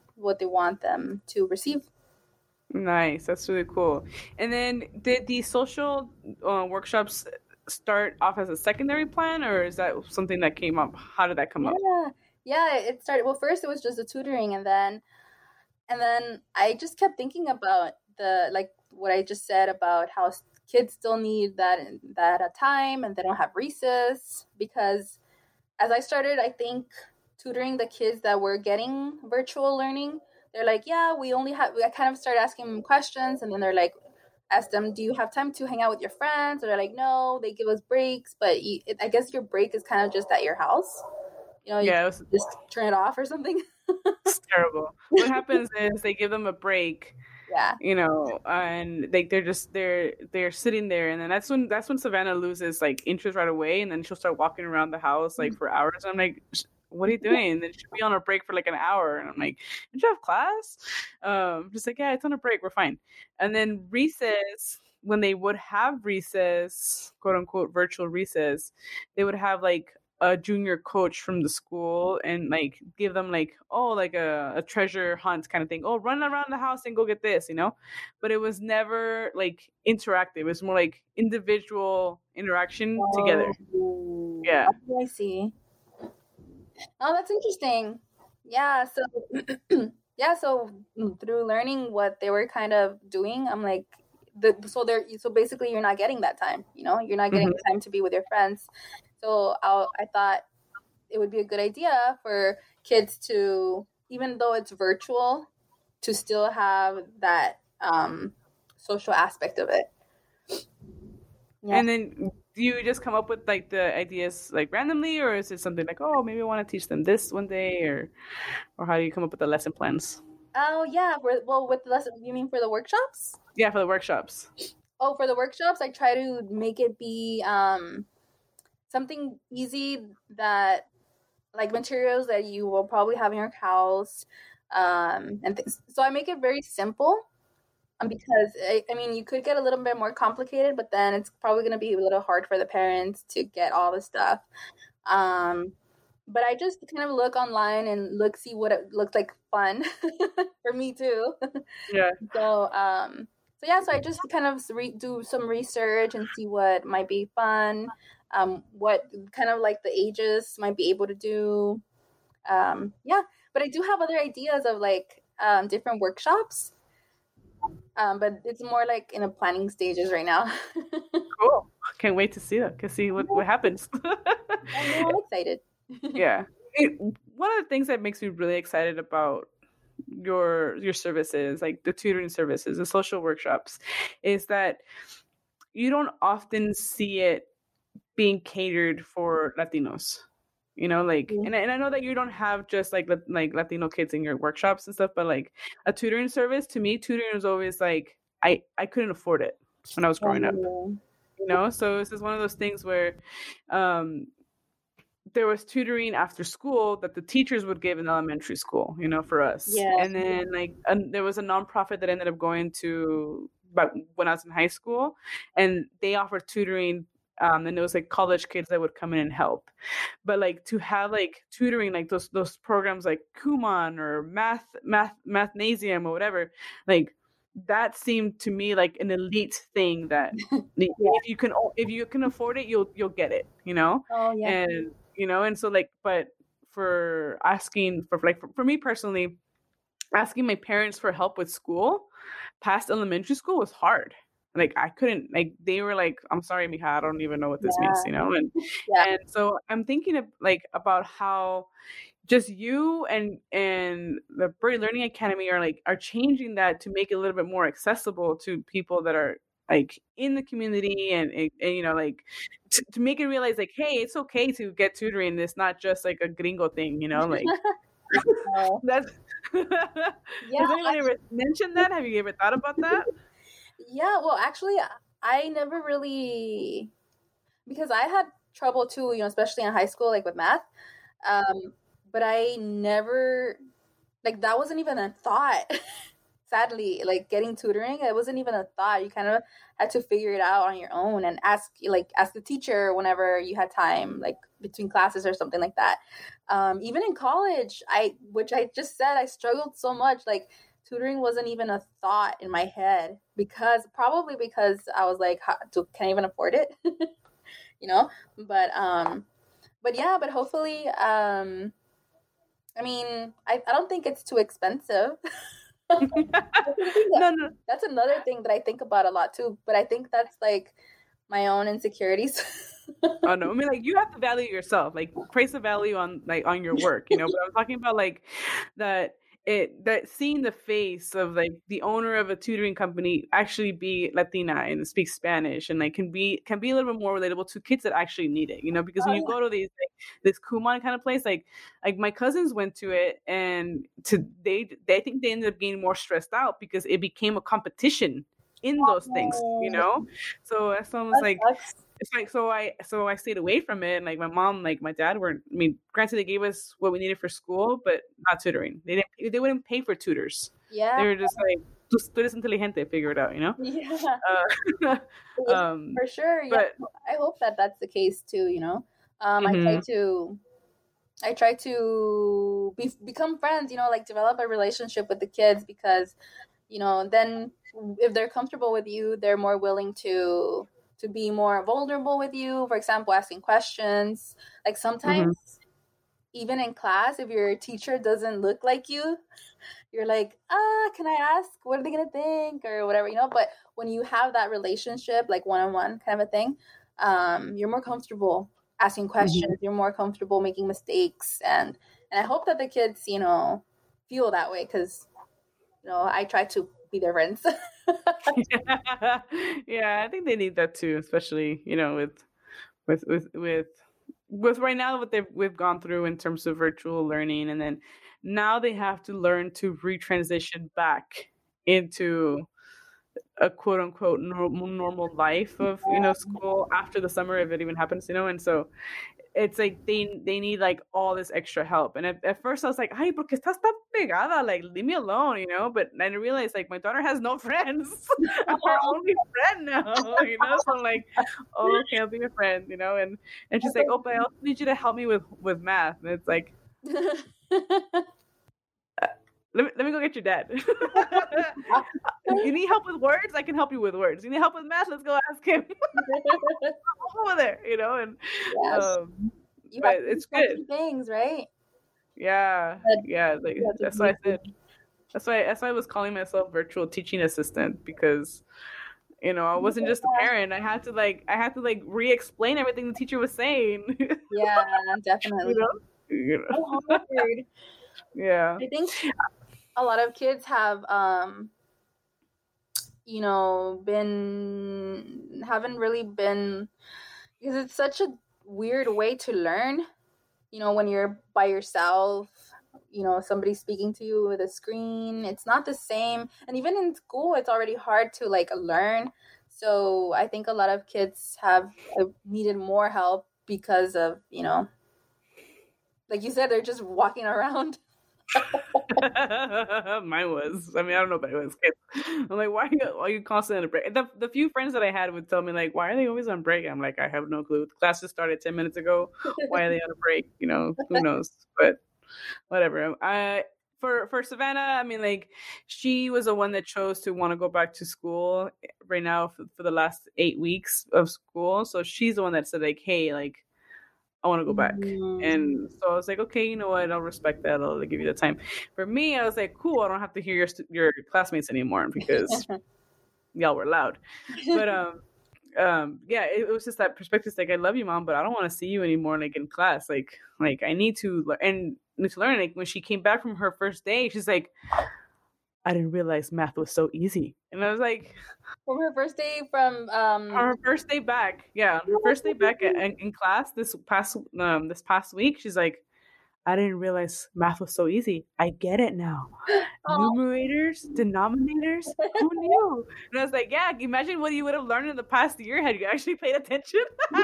them to receive. Nice. That's really cool. And then did the social workshops start off as a secondary plan, or is that something that came up? How did that come up? Yeah, it started, well, first it was just the tutoring, and then I just kept thinking about what I just said about how kids still need that time, and they don't have recess, because as I started, I think, tutoring the kids that were getting virtual learning, they're like, yeah, I kind of started asking them questions, and then they're like, ask them, do you have time to hang out with your friends? Or they're like, no, they give us breaks, but I guess your break is kind of just at your house. You just turn it off or something. It's terrible. What happens is they give them a break. Yeah. And they're sitting there, and then that's when Savannah loses like interest right away, and then she'll start walking around the house like for hours. I'm like, what are you doing? And then she'll be on a break for like an hour, and I'm like, did you have class? Just like, yeah, it's on a break, we're fine. And then recess, when they would have recess, quote unquote virtual recess, they would have like a junior coach from the school and like give them like, like a treasure hunt kind of thing. Oh, run around the house and go get this, but it was never like interactive. It was more like individual interaction together. Yeah. I see. Oh, that's interesting. Yeah. So so through learning what they were kind of doing, I'm like, so basically you're not getting that time, you're not getting the time to be with your friends. So I thought it would be a good idea for kids to, even though it's virtual, to still have that social aspect of it. Yeah. And then do you just come up with like the ideas like randomly, or is it something like, oh, maybe I want to teach them this one day, or how do you come up with the lesson plans? Oh yeah, well, with the lesson, you mean for the workshops? Yeah, for the workshops. Oh, for the workshops, I try to make it be something easy, that like materials that you will probably have in your house, and things. So I make it very simple, because I mean, you could get a little bit more complicated, but then it's probably going to be a little hard for the parents to get all the stuff. Um, but I just kind of look online and see what it looks like fun for me too. Yeah. So yeah, so I just kind of do some research and see what might be fun, what kind of like the ages might be able to do. Yeah, but I do have other ideas of like different workshops. But it's more like in the planning stages right now. Cool. Can't wait to see that. Can see what happens. I know, I'm excited. Yeah. One of the things that makes me really excited about your services, like the tutoring services, the social workshops, is that you don't often see it being catered for Latinos. You know, like, and I know that you don't have just like Latino kids in your workshops and stuff, but like a tutoring service, to me, tutoring was always like I couldn't afford it when I was growing up. You know, so this is one of those things where there was tutoring after school that the teachers would give in elementary school, you know, for us. Yeah. And then like there was a nonprofit that ended up going to, but when I was in high school, and they offered tutoring. And it was like college kids that would come in and help. But like to have like tutoring, like those programs like Kumon or Mathnasium or whatever, like that seemed to me like an elite thing that if you can afford it, you'll get it, you know? Oh yeah. And you know, and so like, but for asking for me personally, asking my parents for help with school past elementary school was hard. Like I couldn't, like they were like, I'm sorry, mija, I don't even know what this means, you know? And and so I'm thinking of like about how just you and the Birdie Learning Academy are changing that to make it a little bit more accessible to people that are like in the community, and you know, like to make it realize like, hey, it's okay to get tutoring. It's not just like a gringo thing, you know, like that's has anyone ever mentioned that? Have you ever thought about that? Yeah, well, actually, I never really, because I had trouble too, you know, especially in high school, like with math. But I never, like, that wasn't even a thought. Sadly, like getting tutoring, it wasn't even a thought. You kind of had to figure it out on your own and ask the teacher whenever you had time, like between classes or something like that. Even in college, which I just said, I struggled so much, like tutoring wasn't even a thought in my head, probably because I was like, can I even afford it? You know, but yeah, but hopefully, I mean, I don't think it's too expensive. No, that's another thing that I think about a lot too, but I think that's like my own insecurities. Oh no, I mean, like you have to value yourself, like place the value on your work, you know. But I'm talking about like that seeing the face of like the owner of a tutoring company actually be Latina and speak Spanish, and like can be a little bit more relatable to kids that actually need it, you know. Because when you go to these this Kumon kind of place, like my cousins went to it, and they think they ended up getting more stressed out because it became a competition in those things, you know. So that's almost like it's like so I stayed away from it, and like my mom, like my dad were, I mean, granted they gave us what we needed for school, but not tutoring. They wouldn't pay for tutors. Yeah, they were just like, tú eres inteligente, figure it out, you know. Yeah. For sure. Yeah, but I hope that that's the case too, you know. I try to become friends, you know, like develop a relationship with the kids, because you know, then if they're comfortable with you, they're more willing to be more vulnerable with you. For example, asking questions. Like sometimes, even in class, if your teacher doesn't look like you, you're like, can I ask? What are they gonna think, or whatever, you know? But when you have that relationship, like one-on-one kind of a thing, you're more comfortable asking questions. You're more comfortable making mistakes, and I hope that the kids, you know, feel that way, because you know, I try to be their friends. Yeah, I think they need that too, especially, you know, with with right now what we've gone through in terms of virtual learning, and then now they have to learn to retransition back into a quote unquote normal life of school after the summer, if it even happens, and so it's like they need like all this extra help. And at first I was like, ay, porque estás tan pegada, like leave me alone, but then I realized like my daughter has no friends. I'm her only friend now, so I'm like, oh, okay, I'll be your friend, and she's like, oh, but I also need you to help me with math. And it's like, let me go get your dad. You need help with words? I can help you with words. You need help with math? Let's go ask him. Over there, and yes. But it's good. Things, right? Yeah, like, that's why I said. That's why I was calling myself virtual teaching assistant, because I wasn't just a parent. I had to re-explain everything the teacher was saying. Yeah, definitely. So hard. Yeah. I think a lot of kids have haven't really been, because it's such a weird way to learn, when you're by yourself, somebody speaking to you with a screen. It's not the same. And even in school, it's already hard to learn. So I think a lot of kids have needed more help because of, like you said, they're just walking around. Mine was. I mean, I don't know about anyone's kids. I'm like, why are you constantly on a break? The few friends that I had would tell me like, why are they always on break? I'm like, I have no clue. The class just started 10 minutes ago. Why are they on a break? Who knows? But whatever. For Savannah, I mean, like, she was the one that chose to want to go back to school right now for the last 8 weeks of school. So she's the one that said like, hey, like, I want to go back. And so I was like, okay, you know what? I'll respect that. I'll give you the time. For me, I was like, cool. I don't have to hear your classmates anymore because y'all were loud. But yeah, it was just that perspective. It's like, I love you, Mom, but I don't want to see you anymore. Like in class, like I need to learn. Like when she came back from her first day, she's like, I didn't realize math was so easy. And I was like, from her first day from her first day back. Yeah, her first day back in class this past week, she's like, I didn't realize math was so easy. I get it now. Numerators, denominators, who knew? And I was like, yeah, imagine what you would have learned in the past year had you actually paid attention.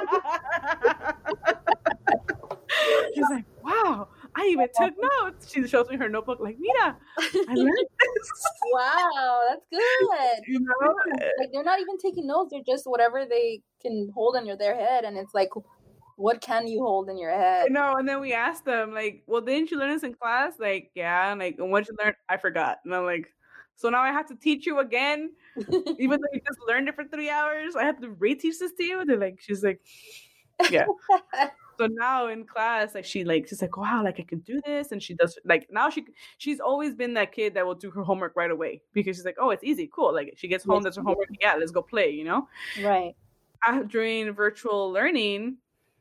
She's like, wow, I even took notes. She shows me her notebook, like, Mira, I learned this. Wow, that's good. Like, they're not even taking notes. They're just whatever they can hold in their head. And it's like, what can you hold in your head? No, and then we asked them, like, well, didn't you learn this in class? Like, yeah. And like, and what you learn? I forgot. And I'm like, so now I have to teach you again? Even though you just learned it for 3 hours? I have to reteach this to you? They're like, she's like, yeah. So now in class, like she's like, wow, like I can do this. And she does, like, now she's always been that kid that will do her homework right away because she's like, oh, it's easy, cool. Like she gets home, does her homework, yeah, let's go play, Right. During virtual learning,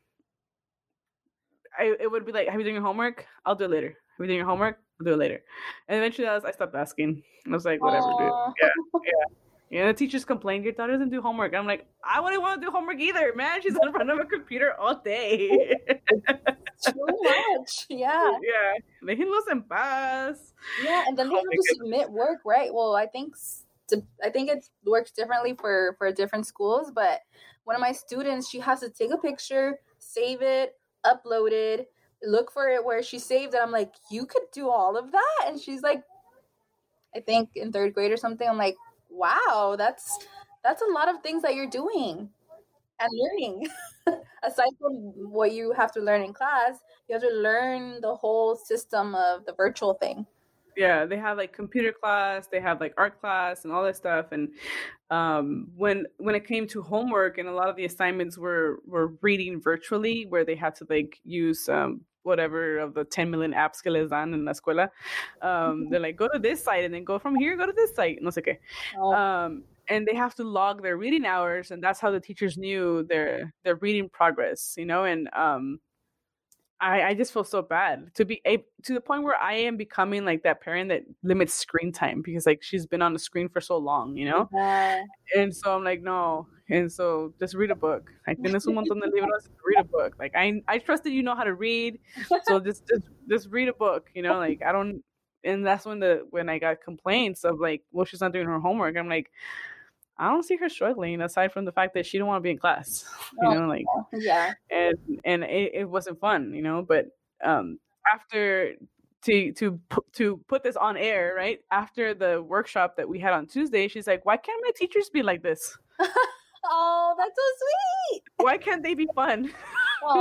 it would be like, have you done your homework? I'll do it later. Have you done your homework? I'll do it later. And eventually I stopped asking. I was like, whatever, dude. Yeah. Yeah, the teachers complained, your daughter doesn't do homework. I'm like, I wouldn't want to do homework either, man. She's in front of a computer all day. Too much. Yeah. Yeah. Déjenlos en paz. Yeah, and then they have to submit work, right? Well, I think it works differently for different schools, but one of my students, she has to take a picture, save it, upload it, look for it where she saved it. I'm like, you could do all of that? And she's like, I think in 3rd grade or something. I'm like, wow, that's a lot of things that you're doing and learning. Aside from what you have to learn in class, you have to learn the whole system of the virtual thing. Yeah, they have like computer class, they have like art class and all that stuff. And when it came to homework, and a lot of the assignments were reading virtually, where they had to like use whatever of the 10 million apps que les dan en la escuela. They're like, go to this site and then go from here, go to this site. No sé qué. And they have to log their reading hours, and that's how the teachers knew their reading progress, and I just feel so bad to the point where I am becoming like that parent that limits screen time because like she's been on the screen for so long, you know? Yeah. And so I'm like, no. And so just read a book. Like tienes un montón de libros, read a book. Like I trust that you know how to read. So just read a book, you know, like I don't and that's when I got complaints of like, well, she's not doing her homework. I'm like, I don't see her struggling aside from the fact that she don't want to be in class, you Oh, know, like yeah. and it wasn't fun, you know. But after to put this on air, right after the workshop that we had on Tuesday, she's like, "Why can't my teachers be like this? Oh, that's so sweet. Why can't they be fun?" Oh.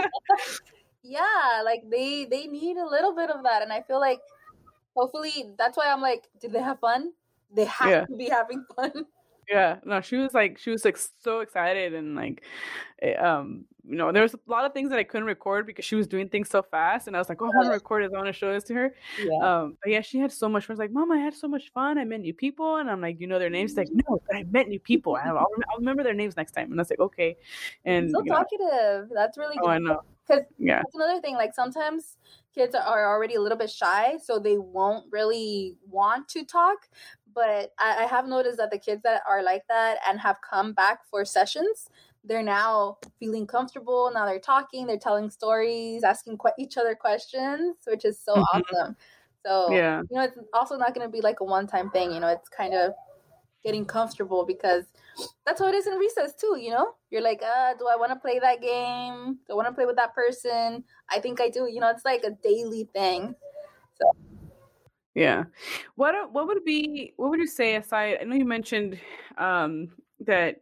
Yeah, like they need a little bit of that, and I feel like hopefully that's why I'm like, did they have fun? They have Yeah. to be having fun. Yeah, no, she was like so excited and like, you know, there was a lot of things that I couldn't record because she was doing things so fast, and I was like, oh, I want to record this, I want to show this to her. Yeah. But yeah, she had so much fun. I was like, Mom, I had so much fun. I met new people, and I'm like, you know their names? She's like, no, but I met new people. I'll remember their names next time. And I was like, okay. And So you know, talkative. That's really oh, good. I know. Because Yeah, that's another thing. Like sometimes kids are already a little bit shy, so they won't really want to talk. But I have noticed that the kids that are like that and have come back for sessions, they're now feeling comfortable. Now they're talking, they're telling stories, asking each other questions, which is so awesome. So, yeah. you know, it's also not going to be like a one-time thing. You know, it's kind of getting comfortable because that's how it is in recess too, you know? You're like, do I want to play that game? Do I want to play with that person? I think I do. You know, it's like a daily thing. So Yeah. What would you say aside? I know you mentioned that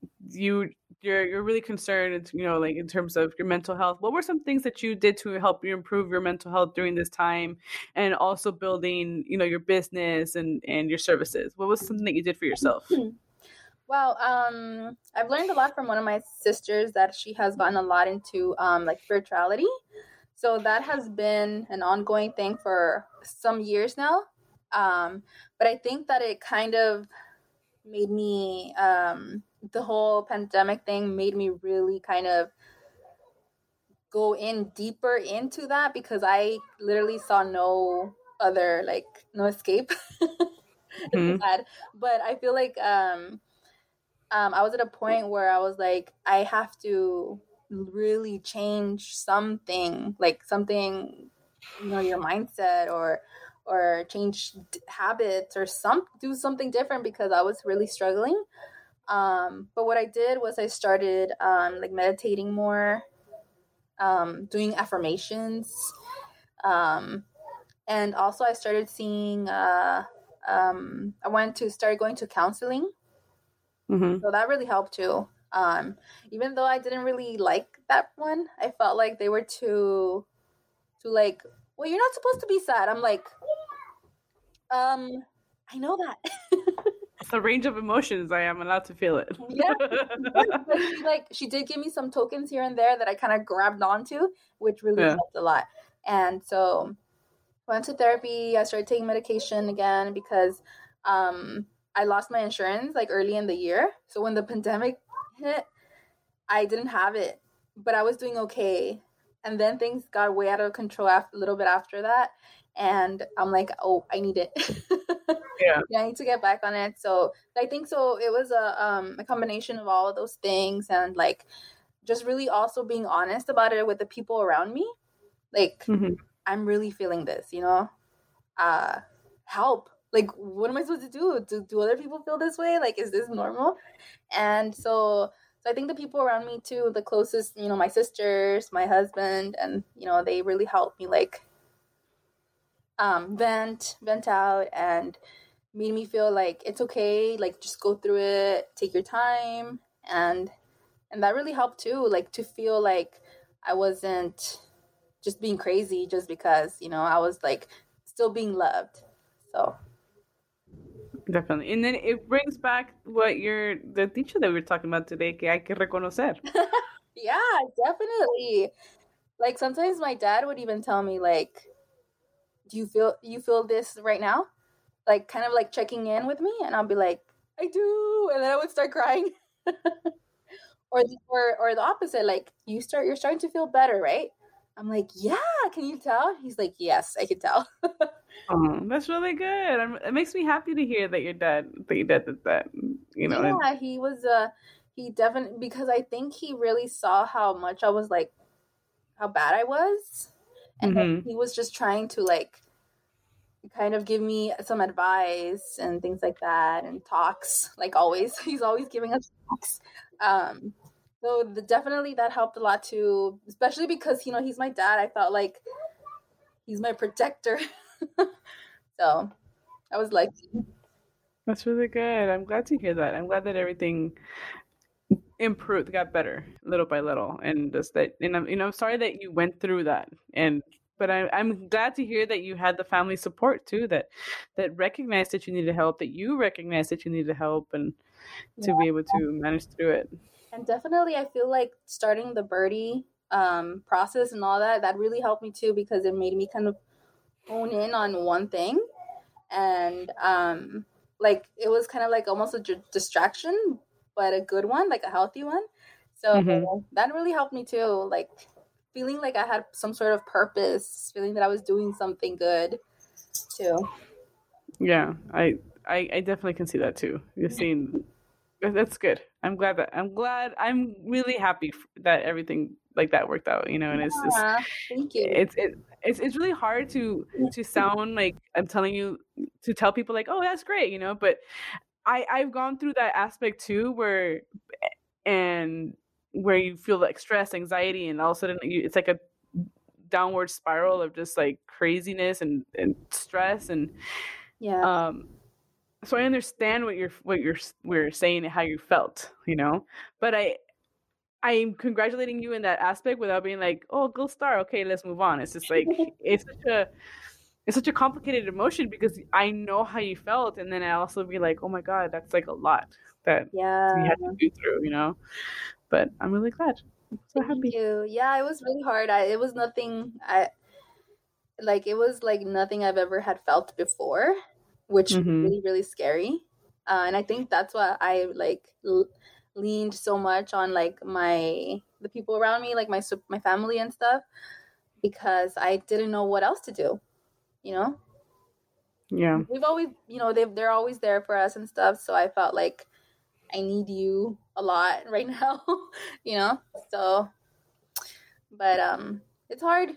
you're really concerned, you know, like in terms of your mental health. What were some things that you did to help you improve your mental health during this time, and also building, you know, your business and your services? What was something that you did for yourself? well, I've learned a lot from one of my sisters that she has gotten a lot into like spirituality. So that has been an ongoing thing for some years now. But I think that it kind of made me the whole pandemic thing made me really kind of go in deeper into that because I literally saw no other like no escape. It's Hmm. sad, but I feel like I was at a point where I was like, I have to really change something, like something, you know, your mindset or change habits or do something different because I was really struggling. But what I did was I started like meditating more, doing affirmations, and also I started seeing. I went to start going to counseling, Hmm. so that really helped too. Even though I didn't really like that one, I felt like they were too like, well, you're not supposed to be sad. I'm like, I know that. It's a range of emotions. I am allowed to feel it. Yeah, but she did give me some tokens here and there that I kind of grabbed onto, which really Yeah. helped a lot. And so went to therapy. I started taking medication again because I lost my insurance like early in the year. So when the pandemic hit, I didn't have it, but I was doing okay. And then things got way out of control a little bit after that. And I'm like, oh, I need it. Yeah. Yeah, I need to get back on it. So I think so. It was a combination of all of those things and like just really also being honest about it with the people around me. Like, Hmm. I'm really feeling this, you know? Help. Like, what am I supposed to do? Do other people feel this way? Like, is this normal? And so I think the people around me too, the closest, you know, my sisters, my husband, and you know, they really helped me like vent out and made me feel like it's okay, like just go through it, take your time, and that really helped too, like to feel like I wasn't just being crazy just because, you know, I was like still being loved. So Definitely. And then it brings back the teacher that we were talking about today, que hay que reconocer. yeah, definitely. Like sometimes my dad would even tell me like, do you feel this right now? Like kind of like checking in with me, and I'll be like, I do, and then I would start crying. or the opposite, like you're starting to feel better, right? I'm like, yeah, can you tell? He's like, yes, I can tell. Oh, that's really good. It makes me happy to hear that your dad did that. You know, and Yeah, he definitely, because I think he really saw how much I was like, how bad I was. And then mm-hmm. he was just trying to like kind of give me some advice and things like that and talks like always. He's always giving us talks. Um definitely that helped a lot too, especially because he's my dad. I felt like he's my protector. So I was like, That's really good. I'm glad to hear that. I'm glad that everything improved, got better little by little, and just that. And I'm sorry that you went through that, but I'm glad to hear that you had the family support too, that recognized that you needed help, that you recognized that you needed help, and yeah. to be able to manage through it. And definitely I feel like starting the birdie process and all that really helped me too, because it made me kind of hone in on one thing. And like it was kind of like almost a distraction, but a good one, like a healthy one. So Mm-hmm. that really helped me too, like feeling like I had some sort of purpose, feeling that I was doing something good too. Yeah, I definitely can see that too. You're seeing that's good. I'm really happy that everything like that worked out. And it's just Yeah, thank you. it's really hard to sound like I'm telling you to tell people like, oh, that's great, but I've gone through that aspect too, where you feel like stress, anxiety, and all of a sudden it's like a downward spiral of just like craziness and stress. And Yeah. um so I understand what you're saying and how you felt, but I'm congratulating you in that aspect without being like, oh, gold star, okay, let's move on. It's just like it's such a complicated emotion because I know how you felt, and then I also be like, oh my god, that's like a lot that Yeah. you had to go through. But I'm really glad. I'm so Thank happy. you. Yeah, it was really hard. It was nothing. It was like nothing I've ever had felt before, which was Mm-hmm. really really scary. And I think that's why I like leaned so much on like the people around me, like my family and stuff, because I didn't know what else to do. You know, Yeah. we've always, they're always there for us and stuff. So I felt like I need you a lot right now. you know, so but it's hard.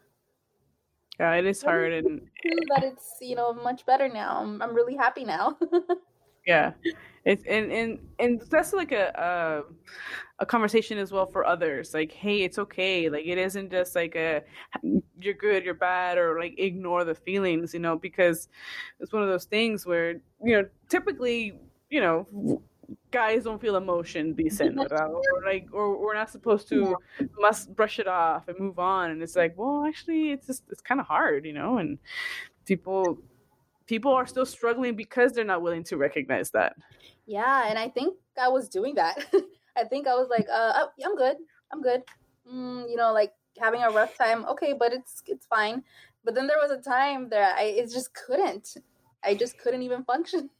Yeah, it is hard, and That it's much better now. I'm really happy now. yeah, it's and that's like a conversation as well for others. Like, hey, it's okay. Like, it isn't just like you're good, you're bad, or like ignore the feelings. Because it's one of those things where typically guys don't feel emotion decent, or we're not supposed to must brush it off and move on. And it's like, well, actually, it's kind of hard, and people are still struggling because they're not willing to recognize that. Yeah, and I think I was doing that. I think I was like, oh, yeah, I'm good. I'm good. Like having a rough time. Okay, but it's fine. But then there was a time that it just couldn't. I just couldn't even function.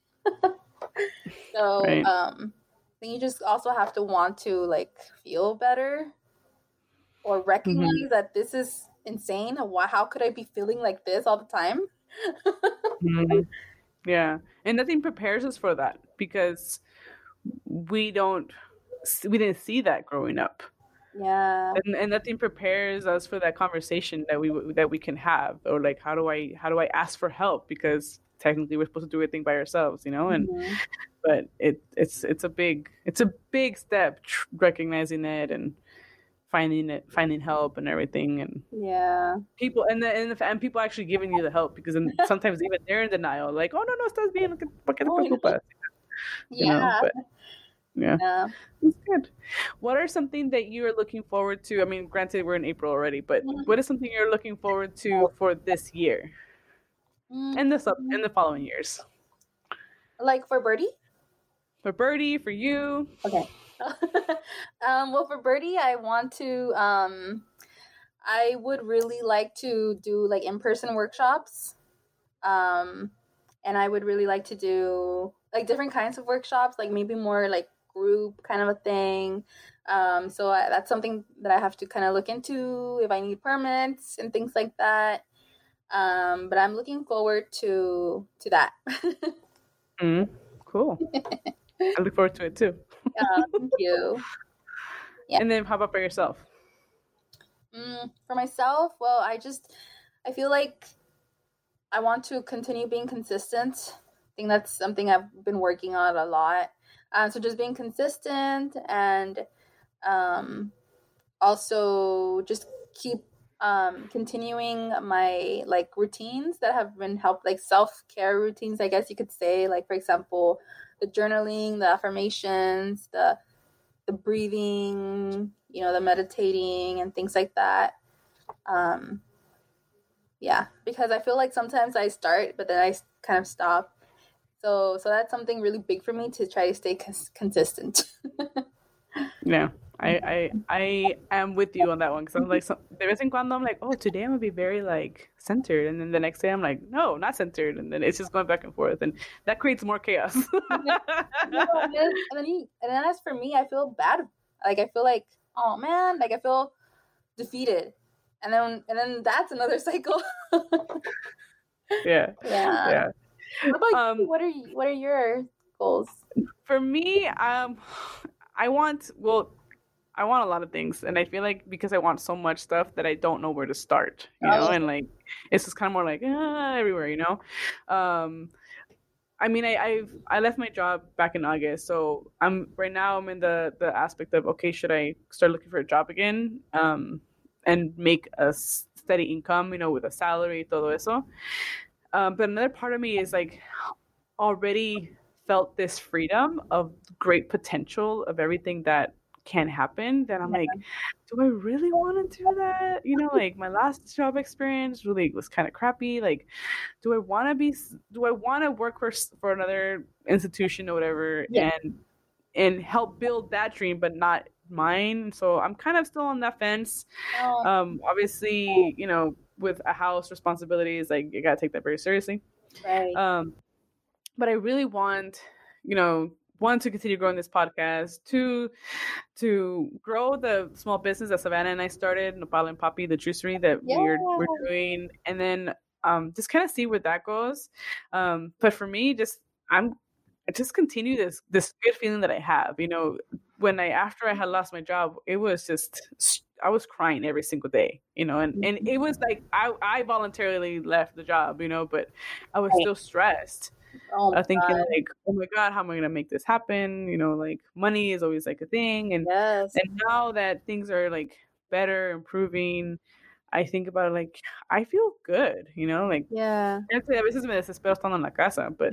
So, Right. then you just also have to want to like feel better or Mm-hmm. recognize that this is insane. Why? How could I be feeling like this all the time? Mm-hmm. Yeah, and nothing prepares us for that because we don't we didn't see that growing up. Yeah. And nothing prepares us for that conversation that we can have, or like, how do I ask for help, because technically we're supposed to do everything by ourselves, and Mhm. but it's a big step, recognizing it and finding help and everything, and Yeah. people and people actually giving you the help, because then sometimes even they're in denial, like, oh, no, no, estás bien, ¿por qué te Oh my God. preocupas? Yeah. But yeah, Yeah. that's good. What are something that you are looking forward to? I mean, granted, we're in April already, but what is something you're looking forward to for this year and Mm, the following years? like for Birdie? For Birdie, for you. Okay. Well, for Birdie, I would really like to do like in-person workshops. Um, and I would really like to do like different kinds of workshops, like maybe more like group kind of a thing. That's something that I have to kind of look into if I need permits and things like that. But I'm looking forward to that. Cool. I look forward to it too. Thank you. Yeah. And then how about for yourself? For myself, well, I feel like I want to continue being consistent. I think that's something I've been working on a lot. So just being consistent and also just keep continuing my like routines that have been helped, like self-care routines, I guess you could say, like for example the journaling, the affirmations, the breathing, the meditating and things like that. Yeah, because I feel like sometimes I start but then I kind of stop, so that's something really big for me to try to stay consistent. Yeah, I am with you on that one, because I'm like, de vez en cuando I'm like, oh, today I'm gonna be very like centered, and then the next day I'm like, no, not centered, and then it's just going back and forth, and that creates more chaos. And then as for me, I feel bad. Like I feel like, oh man, like I feel defeated, and then that's another cycle. Yeah. What about you? What are your goals? For me, I want a lot of things, and I feel like because I want so much stuff that I don't know where to start, and like it's just kind of more like everywhere, I mean, I left my job back in August, so I'm in the aspect of, okay, should I start looking for a job again, and make a steady income, with a salary, todo eso. But another part of me is like already felt this freedom of great potential of everything that can happen, that I'm like, do I really want to do that? Like my last job experience really was kind of crappy. Like, do I want to work for another institution or whatever, and help build that dream, but not mine? So I'm kind of still on that fence. Obviously, with a house, responsibilities, like you gotta take that very seriously. Right. But I really want, one, to continue growing this podcast, two, to grow the small business that Savannah and I started, Nopal and Papi, the juicery that we're doing, and then just kind of see where that goes. But for me, I just continue this good feeling that I have. After I had lost my job, it was just, I was crying every single day, and it was like I voluntarily left the job, but I was still stressed. Thinking like, oh my God, how am I going to make this happen? Like money is always like a thing. And now that things are like better, improving, I think about it like, I feel good, like, a veces me desespero estando en la casa, but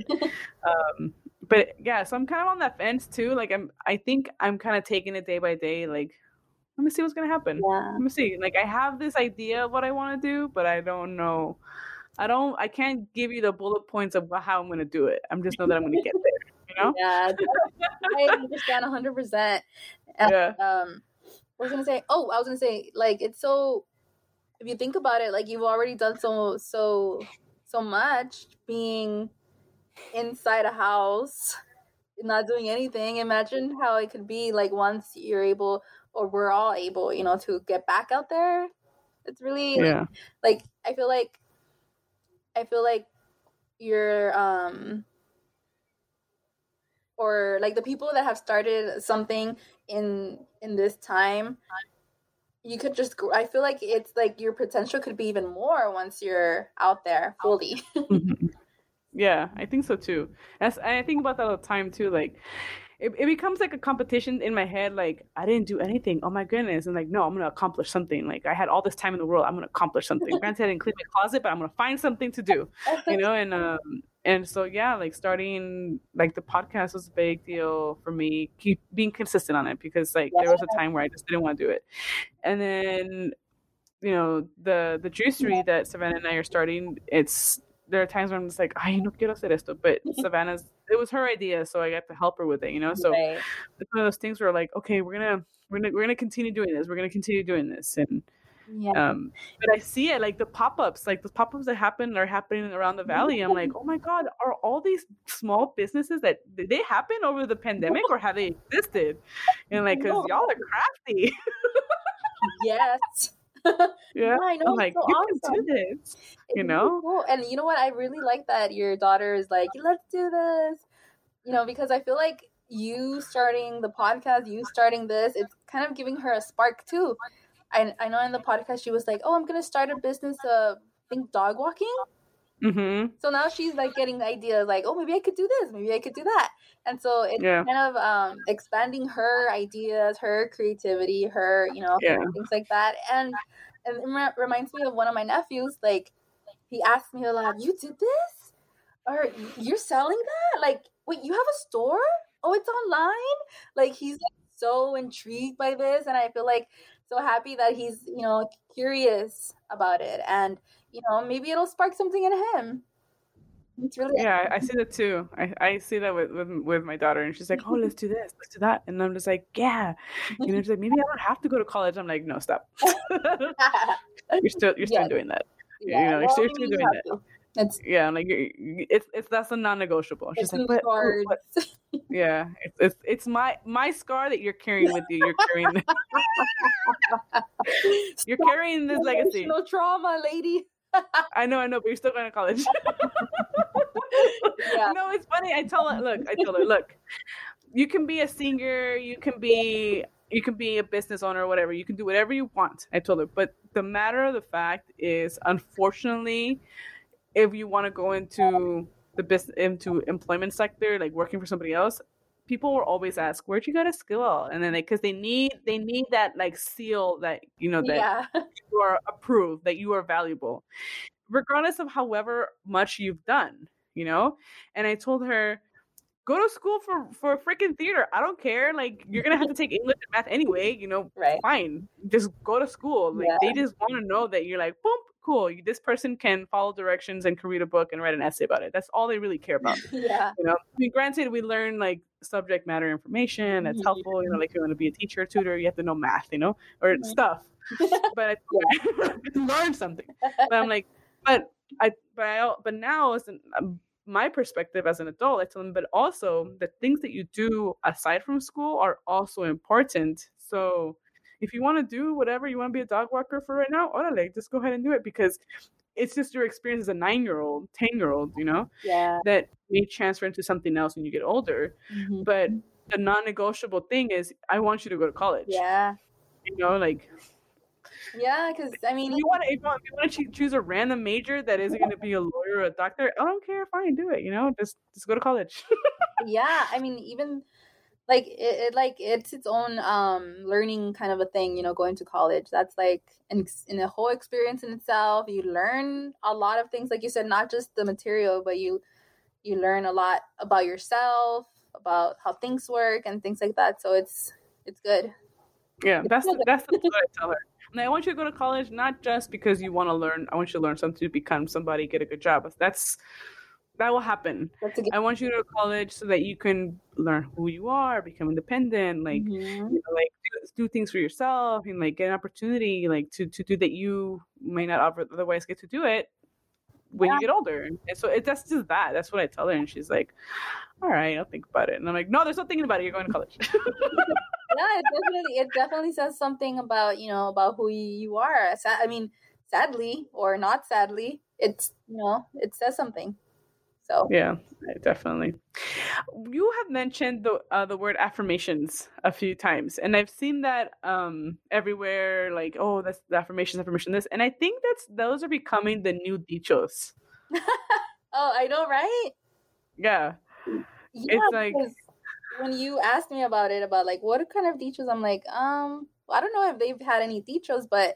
yeah, so I'm kind of on that fence too. Like I think I'm kind of taking it day by day. Like, let me see what's going to happen. Let me see. Like I have this idea of what I want to do, but I don't know. I can't give you the bullet points of how I'm going to do it. I'm just know that I'm going to get there, Yeah, I understand 100%. Yeah. I was going to say, like, it's so, if you think about it, like you've already done so much being inside a house, not doing anything. Imagine how it could be like once you're able, or we're all able, to get back out there. It's really like I feel like you're or like the people that have started something in this time, you could just I feel like it's like your potential could be even more once you're out there fully. Yeah, I think so too. I think about that all the time too. Like it becomes like a competition in my head. Like I didn't do anything. Oh my goodness. And like, no, I'm going to accomplish something. Like I had all this time in the world. I'm going to accomplish something. Granted, I didn't clean my closet, but I'm going to find something to do, and so, yeah, like starting like the podcast was a big deal for me. Keep being consistent on it, because like there was a time where I just didn't want to do it. And then, the juicery that Savannah and I are starting, there are times when I'm just like, ay, no quiero hacer esto, but it was her idea, so I got to help her with it, So it's one of those things where like, okay, we're gonna continue doing this. We're gonna continue doing this, and Yeah. But I see it, like the pop-ups that are happening around the valley. I'm like, oh my God, are all these small businesses that did they happen over the pandemic or have they existed? And like, cause y'all are crafty. Yes. Yeah. I know, I'm it's like, so you can do awesome. this, It's you really know? cool. And you know what? I really like that your daughter is like, let's do this. Because I feel like you starting the podcast, you starting this, it's kind of giving her a spark too. I know in the podcast she was like, "Oh, I'm gonna start a business of, I think, dog walking." Mm-hmm. So now she's like getting ideas like, "Oh, maybe I could do this, maybe I could do that," and so it's Yeah. kind of expanding her ideas, her creativity, her Yeah. things like that, and it reminds me of one of my nephews. Like he asked me a lot, "You did this? Or you're selling that? Like, wait, you have a store? Oh, it's online?" Like he's like, so intrigued by this, and I feel like so happy that he's curious about it, and maybe it'll spark something in him. It's really Yeah, I see that too. I see that with my daughter, and she's like, "Oh, let's do this, let's do that," and I'm just like, "Yeah," she's like, "Maybe I don't have to go to college." I'm like, "No, stop. You're still yes, doing that. yeah. You're Well, still maybe you doing have that." to. It's Yeah, I'm like, it's that's a non-negotiable. She's like, new "But cards. yeah, it's my scar that you're carrying with you. You're carrying this legacy." Emotional trauma, lady. I know, but you're still going to college. Yeah. No, it's funny. I told her, look, you can be a singer, you can be a business owner or whatever. You can do whatever you want. I told her, but the matter of the fact is, unfortunately, if you want to go into into employment sector, like working for somebody else, people will always ask, "Where'd you get a skill?" And then because they need that like seal that that Yeah. you are approved, that you are valuable, regardless of however much you've done. And I told her, go to school for freaking theater. I don't care. Like, you're gonna have to take English and math anyway. Right. Fine. Just go to school. Like, Yeah. they just want to know that you're like, boom, cool. This person can follow directions and can read a book and write an essay about it. That's all they really care about. Yeah. I mean, granted, we learn like subject matter information. That's helpful. Like, if you want to be a teacher or tutor, you have to know math. Or stuff. But I learn something. But I'm like, but now as my perspective as an adult, I tell them, but also the things that you do aside from school are also important. So if you want to do whatever, you want to be a dog walker for right now, orale, just go ahead and do it, because it's just your experience as a 9-year-old, 10-year-old, Yeah. that may transfer into something else when you get older. Mm-hmm. But the non-negotiable thing is, I want you to go to college. Yeah. Like. Yeah, because I mean, if you want to choose a random major that isn't going to be a lawyer or a doctor, I don't care. Fine, do it. Just go to college. yeah, I mean, even like it's its own learning kind of a thing. Going to college, that's like in a whole experience in itself. You learn a lot of things, like you said, not just the material, but you learn a lot about yourself, about how things work and things like that. So it's good. Yeah, that's what I tell her. And I want you to go to college not just because you want to learn. I want you to learn something to become somebody, get a good job. That will happen. I want you to go to college so that you can learn who you are, become independent, like like do things for yourself, and like get an opportunity, like to do that you may not otherwise get to do it when you get older. And so that's just that. That's what I tell her, and she's like, "All right, I'll think about it." And I'm like, "No, there's no thinking about it. You're going to college." Yeah, it definitely says something about about who you are. I mean, sadly or not sadly, it's it says something. So yeah, definitely. You have mentioned the word affirmations a few times, and I've seen that everywhere. Like, oh, that's the affirmation this, and I think those are becoming the new dichos. Oh, I know, right? Yeah, it's like, when you asked me about like what kind of dichos, I'm like, well, I don't know if they've had any dichos, but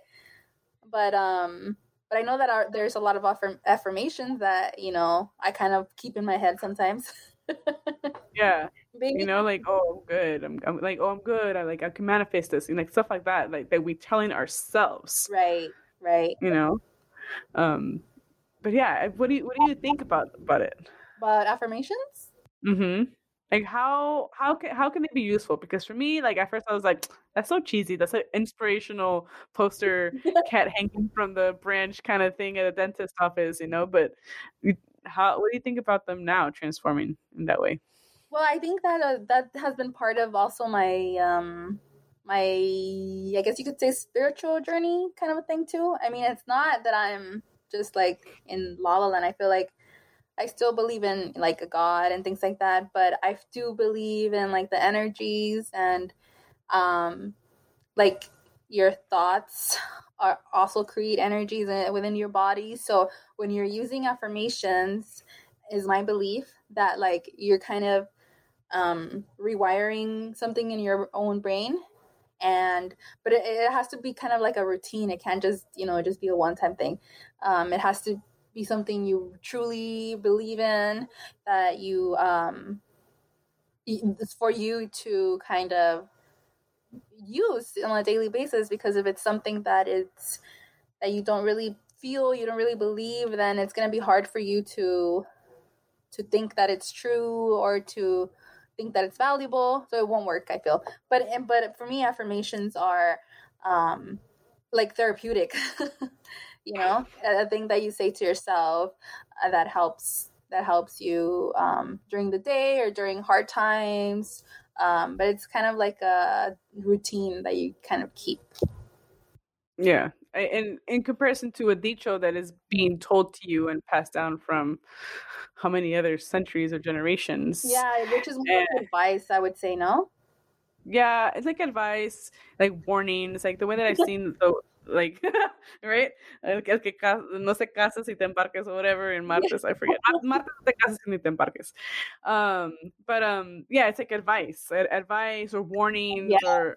I know that there's a lot of affirmations that I kind of keep in my head sometimes. Yeah, like, oh, I'm good. I'm like, oh, I'm good. I can manifest this, and like stuff like that, like that we telling ourselves. Right. But yeah, what do you think about it? About affirmations? Mm-hmm. Like how can they be useful? Because for me, like at first I was like, that's so cheesy. That's an inspirational poster, cat hanging from the branch kind of thing at a dentist office, you know. But what do you think about them now transforming in that way? Well, I think that that has been part of also my my, I guess you could say, spiritual journey kind of a thing too. I mean, it's not that I'm just like in La La Land. I feel like I still believe in like a God and things like that, but I do believe in like the energies and um like your thoughts are also create energies within your body. So when you're using affirmations, is my belief that like you're kind of rewiring something in your own brain. And but it has to be kind of like a routine. It can't just just be a one-time thing. It has to be something you truly believe in, that it's for you to kind of use on a daily basis. Because if it's something that you don't really feel, you don't really believe, then it's going to be hard for you to think that it's true or to think that it's valuable. So it won't work, I feel. But for me, affirmations are like therapeutic. A thing that you say to yourself that helps you during the day or during hard times. But it's kind of like a routine that you kind of keep. Yeah. And in comparison to a dicho that is being told to you and passed down from how many other centuries or generations. Yeah, which is more advice, I would say, no? Yeah, it's like advice, like warnings, like the way that I've seen the like right? El que no se casa si te embarques or whatever in Martes, I forget. Martes te casas si ni te embarques. But yeah, it's like advice or warnings or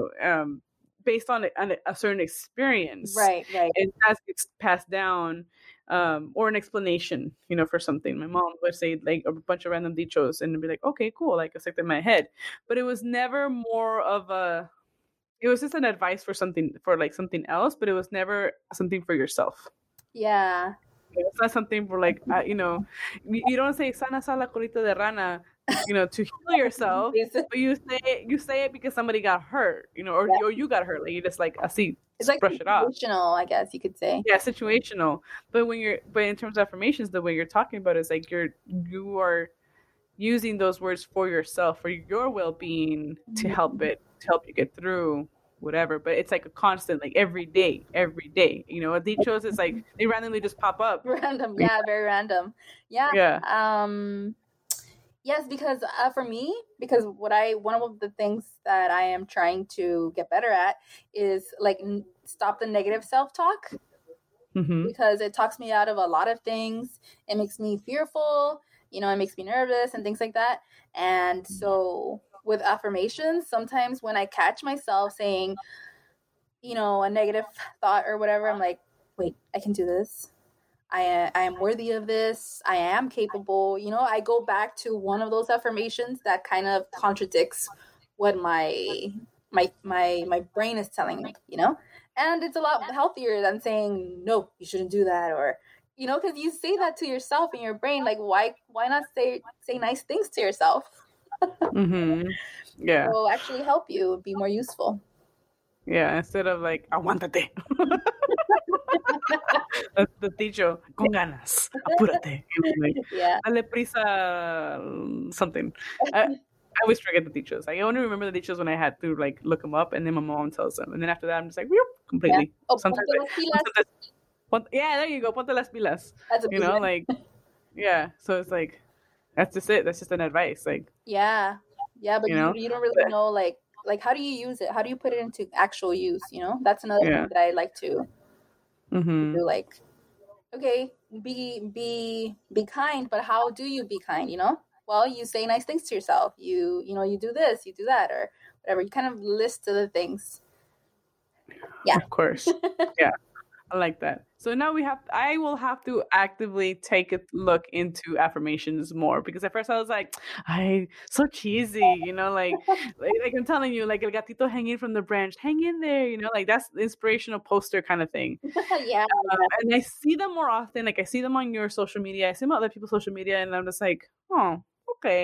based on a certain experience. Right. And as it's passed down, or an explanation, for something. My mom would say like a bunch of random dichos and be like, okay, cool, like it's like in my head. But it was never more of it was just an advice for something else, but it was never something for yourself. Yeah. It's not something for like, you don't say sana sala colita de rana, to heal yourself, but you say it because somebody got hurt, or you got hurt. Like you just like, así, it's like brush it off. Situational, I guess you could say. Yeah, situational. But in terms of affirmations, the way you're talking about it is like you are using those words for yourself, for your well-being, to help you get through whatever. But it's like a constant, like every day. Dichos is like they randomly just pop up. Random, yeah, very random. Yeah. Yes, because for me, because one of the things that I am trying to get better at is like stop the negative self-talk. Mm-hmm. Because it talks me out of a lot of things. It makes me fearful, it makes me nervous and things like that. And so with affirmations, sometimes when I catch myself saying, a negative thought or whatever, I'm like, wait, I can do this. I am worthy of this. I am capable. I go back to one of those affirmations that kind of contradicts what my brain is telling me, and it's a lot healthier than saying, no, you shouldn't do that. Or, because you say that to yourself in your brain, like, why not say nice things to yourself? Mm-hmm. Yeah. It will actually help you be more useful. Yeah, instead of like, aguántate. The dicho, con ganas, apúrate. Like, yeah. Dale prisa, something. I always forget the dichos. I only remember the dichos when I had to like look them up, and then my mom tells them, and then after that, I'm just like, completely. Yeah. Oh, sometimes yeah, there you go. Ponte las pilas. That's like, yeah. So it's like, that's just it. That's just an advice. Like, yeah, but you don't really know like how do you use it? How do you put it into actual use? That's another thing that I like to do. Like, okay, be kind, but how do you be kind? Well, you say nice things to yourself. You do this, you do that, or whatever. You kind of list the things. Yeah, of course. Yeah, I like that. So now I will have to actively take a look into affirmations more, because at first I was like, so cheesy, like I'm telling you, like el gatito hanging from the branch, hang in there, like that's the inspirational poster kind of thing. Yeah. And I see them more often. Like I see them on your social media. I see them on other people's social media, and I'm just like, oh, okay,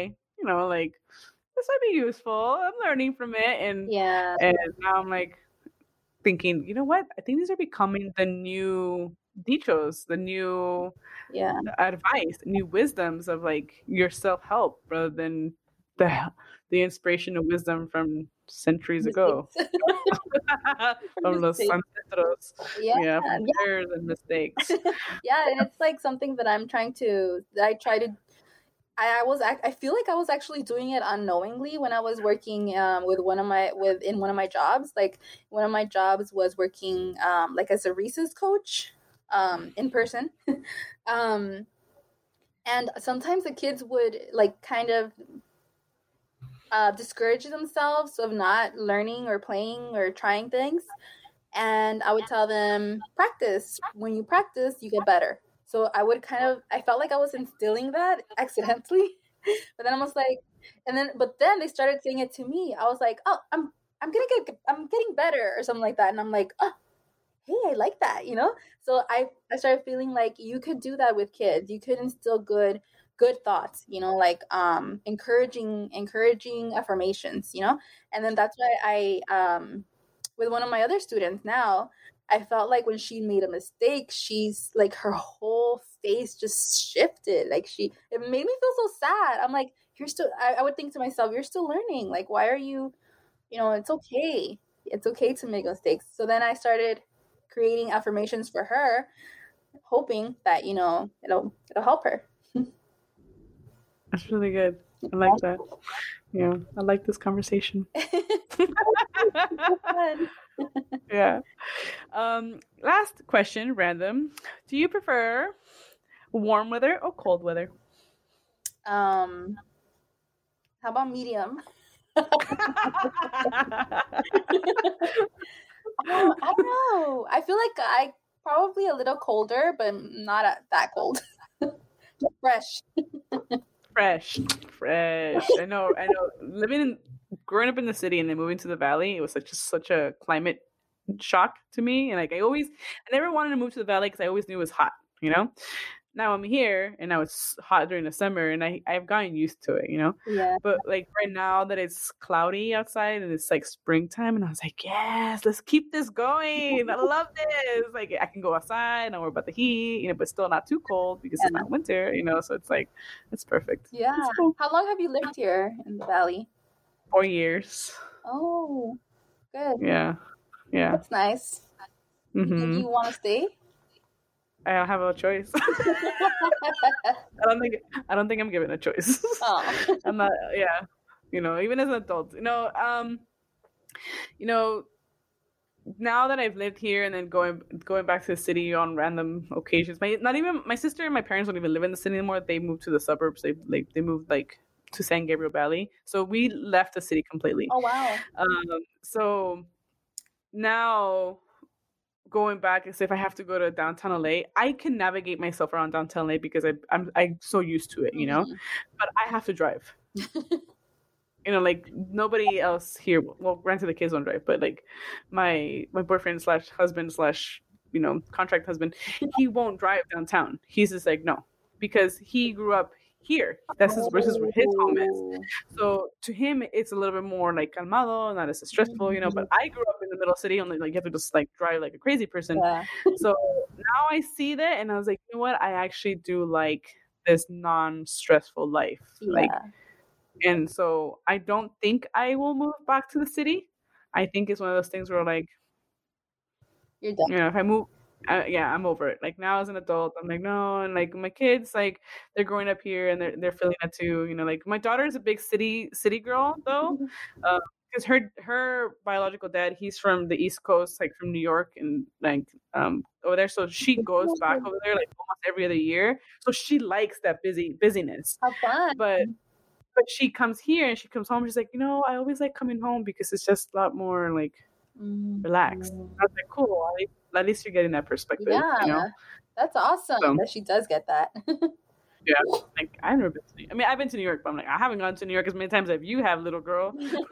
like this might be useful. I'm learning from it, and Yeah. now I'm like thinking, you know what? I think these are becoming the new dichos, the new Yeah. advice, new wisdoms of like your self help rather than the inspiration of wisdom from centuries ago. Mistakes. From los Mistakes. ancestros. Yeah. Yeah, from errors and mistakes. Yeah, and it's like something that I try to I feel like I was actually doing it unknowingly when I was working in one of my jobs. Like one of my jobs was working like as a recess coach in person. um and sometimes the kids would like kind of discourage themselves of not learning or playing or trying things. And I would tell them, practice. When you practice, you get better. So I felt like I was instilling that accidentally. But then I was like, but then they started saying it to me. I was like, oh, I'm getting better or something like that. And I'm like, oh, hey, I like that, you know? So I started feeling like you could do that with kids. You could instill good thoughts, you know, like encouraging affirmations, you know? And then that's why with one of my other students now, I felt like when she made a mistake, she's like her whole face just shifted. Like it made me feel so sad. I'm like, I would think to myself, you're still learning. Like, why are you, it's okay. It's okay to make mistakes. So then I started creating affirmations for her, hoping that, it'll help her. That's really good. I like that. Yeah, I like this conversation. Yeah. Last question, random. Do you prefer warm weather or cold weather? How about medium? I don't know. I feel like I probably a little colder, but not that cold. Fresh. Fresh. I know. Growing up in the city and then moving to the valley, it was such a climate shock to me. And like I never wanted to move to the valley because I always knew it was hot. Now I'm here and now it's hot during the summer and I've gotten used to it, Yeah. But like right now that it's cloudy outside and it's like springtime and I was like, yes, let's keep this going. I love this. Like I can go outside, don't worry about the heat, but still not too cold because it's not winter, so it's like, it's perfect. Yeah. It's cool. How long have you lived here in the valley? 4 years. Oh, good. Yeah. That's nice. Mm-hmm. Do you want to stay? I don't have a choice. I don't think I'm given a choice. Oh. I'm not. Yeah, even as an adult, now that I've lived here and then going back to the city on random occasions. My sister and my parents don't even live in the city anymore. They moved to the suburbs. They moved like to San Gabriel Valley. So we left the city completely. Oh wow. So now, going back, as if I have to go to downtown LA, I can navigate myself around downtown LA because I'm so used to it, Mm-hmm. But I have to drive. Like nobody else here. Well, granted, the kids don't drive, but like my boyfriend / husband / contract husband, he won't drive downtown. He's just like no, because he grew up here. This is where his home is. So to him, it's a little bit more like calmado, not as stressful, But I grew up in the middle city, only like you have to just like drive like a crazy person. Yeah. So now I see that, and I was like, you know what? I actually do like this non-stressful life, and so I don't think I will move back to the city. I think it's one of those things where like, you're done. If I move. I'm over it. Like now as an adult, I'm like, no. And like my kids, like they're growing up here and they're feeling that too. Like my daughter is a big city girl though. Because her biological dad, he's from the East Coast, like from New York and like over there. So she goes back over there like almost every other year. So she likes that busyness. How fun. But she comes here and she comes home. She's like, I always like coming home because it's just a lot more like relaxed. I was like, cool. At least you're getting that perspective. Yeah, that's awesome that she does get that. Yeah, like I've never been to New York. I mean, I've been to New York, but I'm like, I haven't gone to New York as many times as you have, little girl.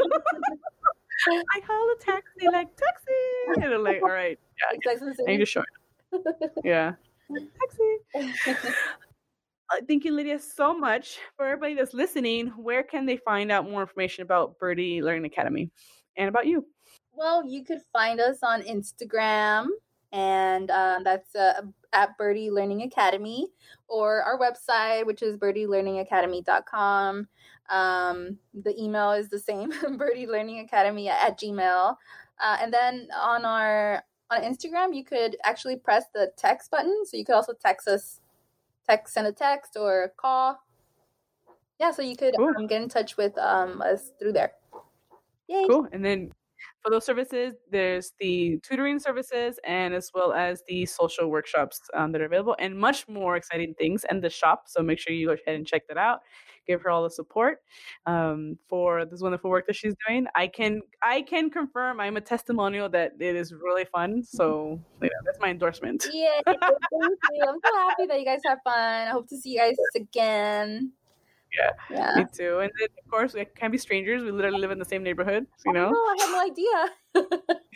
I call a taxi, like taxi, and I'm like, all right, yeah, and you just show it. Yeah, taxi. Thank you, Lydia, so much. For everybody that's listening, where can they find out more information about Birdie Learning Academy and about you? Well, you could find us on Instagram, and that's at Birdie Learning Academy, or our website, which is birdielearningacademy.com. The email is the same, birdielearningacademy at gmail. And then on Instagram, you could actually press the text button. So you could also send a text or call. Yeah, so you could Cool. get in touch with us through there. Yay. Cool. And then for those services, there's the tutoring services and as well as the social workshops that are available and much more exciting things and the shop. So make sure you go ahead and check that out. Give her all the support for this wonderful work that she's doing. I can confirm, I'm a testimonial that it is really fun. So that's my endorsement. Yeah, thank you. I'm so happy that you guys have fun. I hope to see you guys again. Yeah, me too. And then, of course, we can't be strangers. We literally live in the same neighborhood, you know? No, I had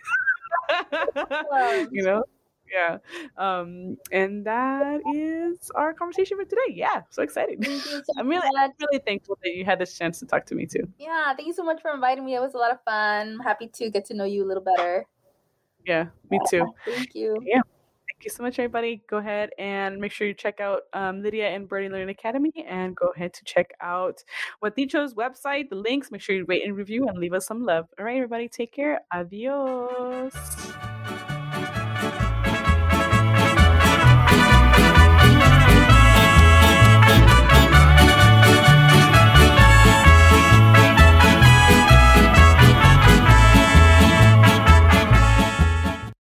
no idea. Yeah. And that is our conversation for today. Yeah, so excited. Thank you so I'm really thankful that you had this chance to talk to me too. Yeah, thank you so much for inviting me. It was a lot of fun. I'm happy to get to know you a little better. Yeah, me too. Thank you. Yeah. Thank you so much, everybody. Go ahead and make sure you check out Lydia and Birdie Learning Academy and go ahead to check out What Dicho's website, the links. Make sure you rate and review and leave us some love. All right, everybody, take care. Adios.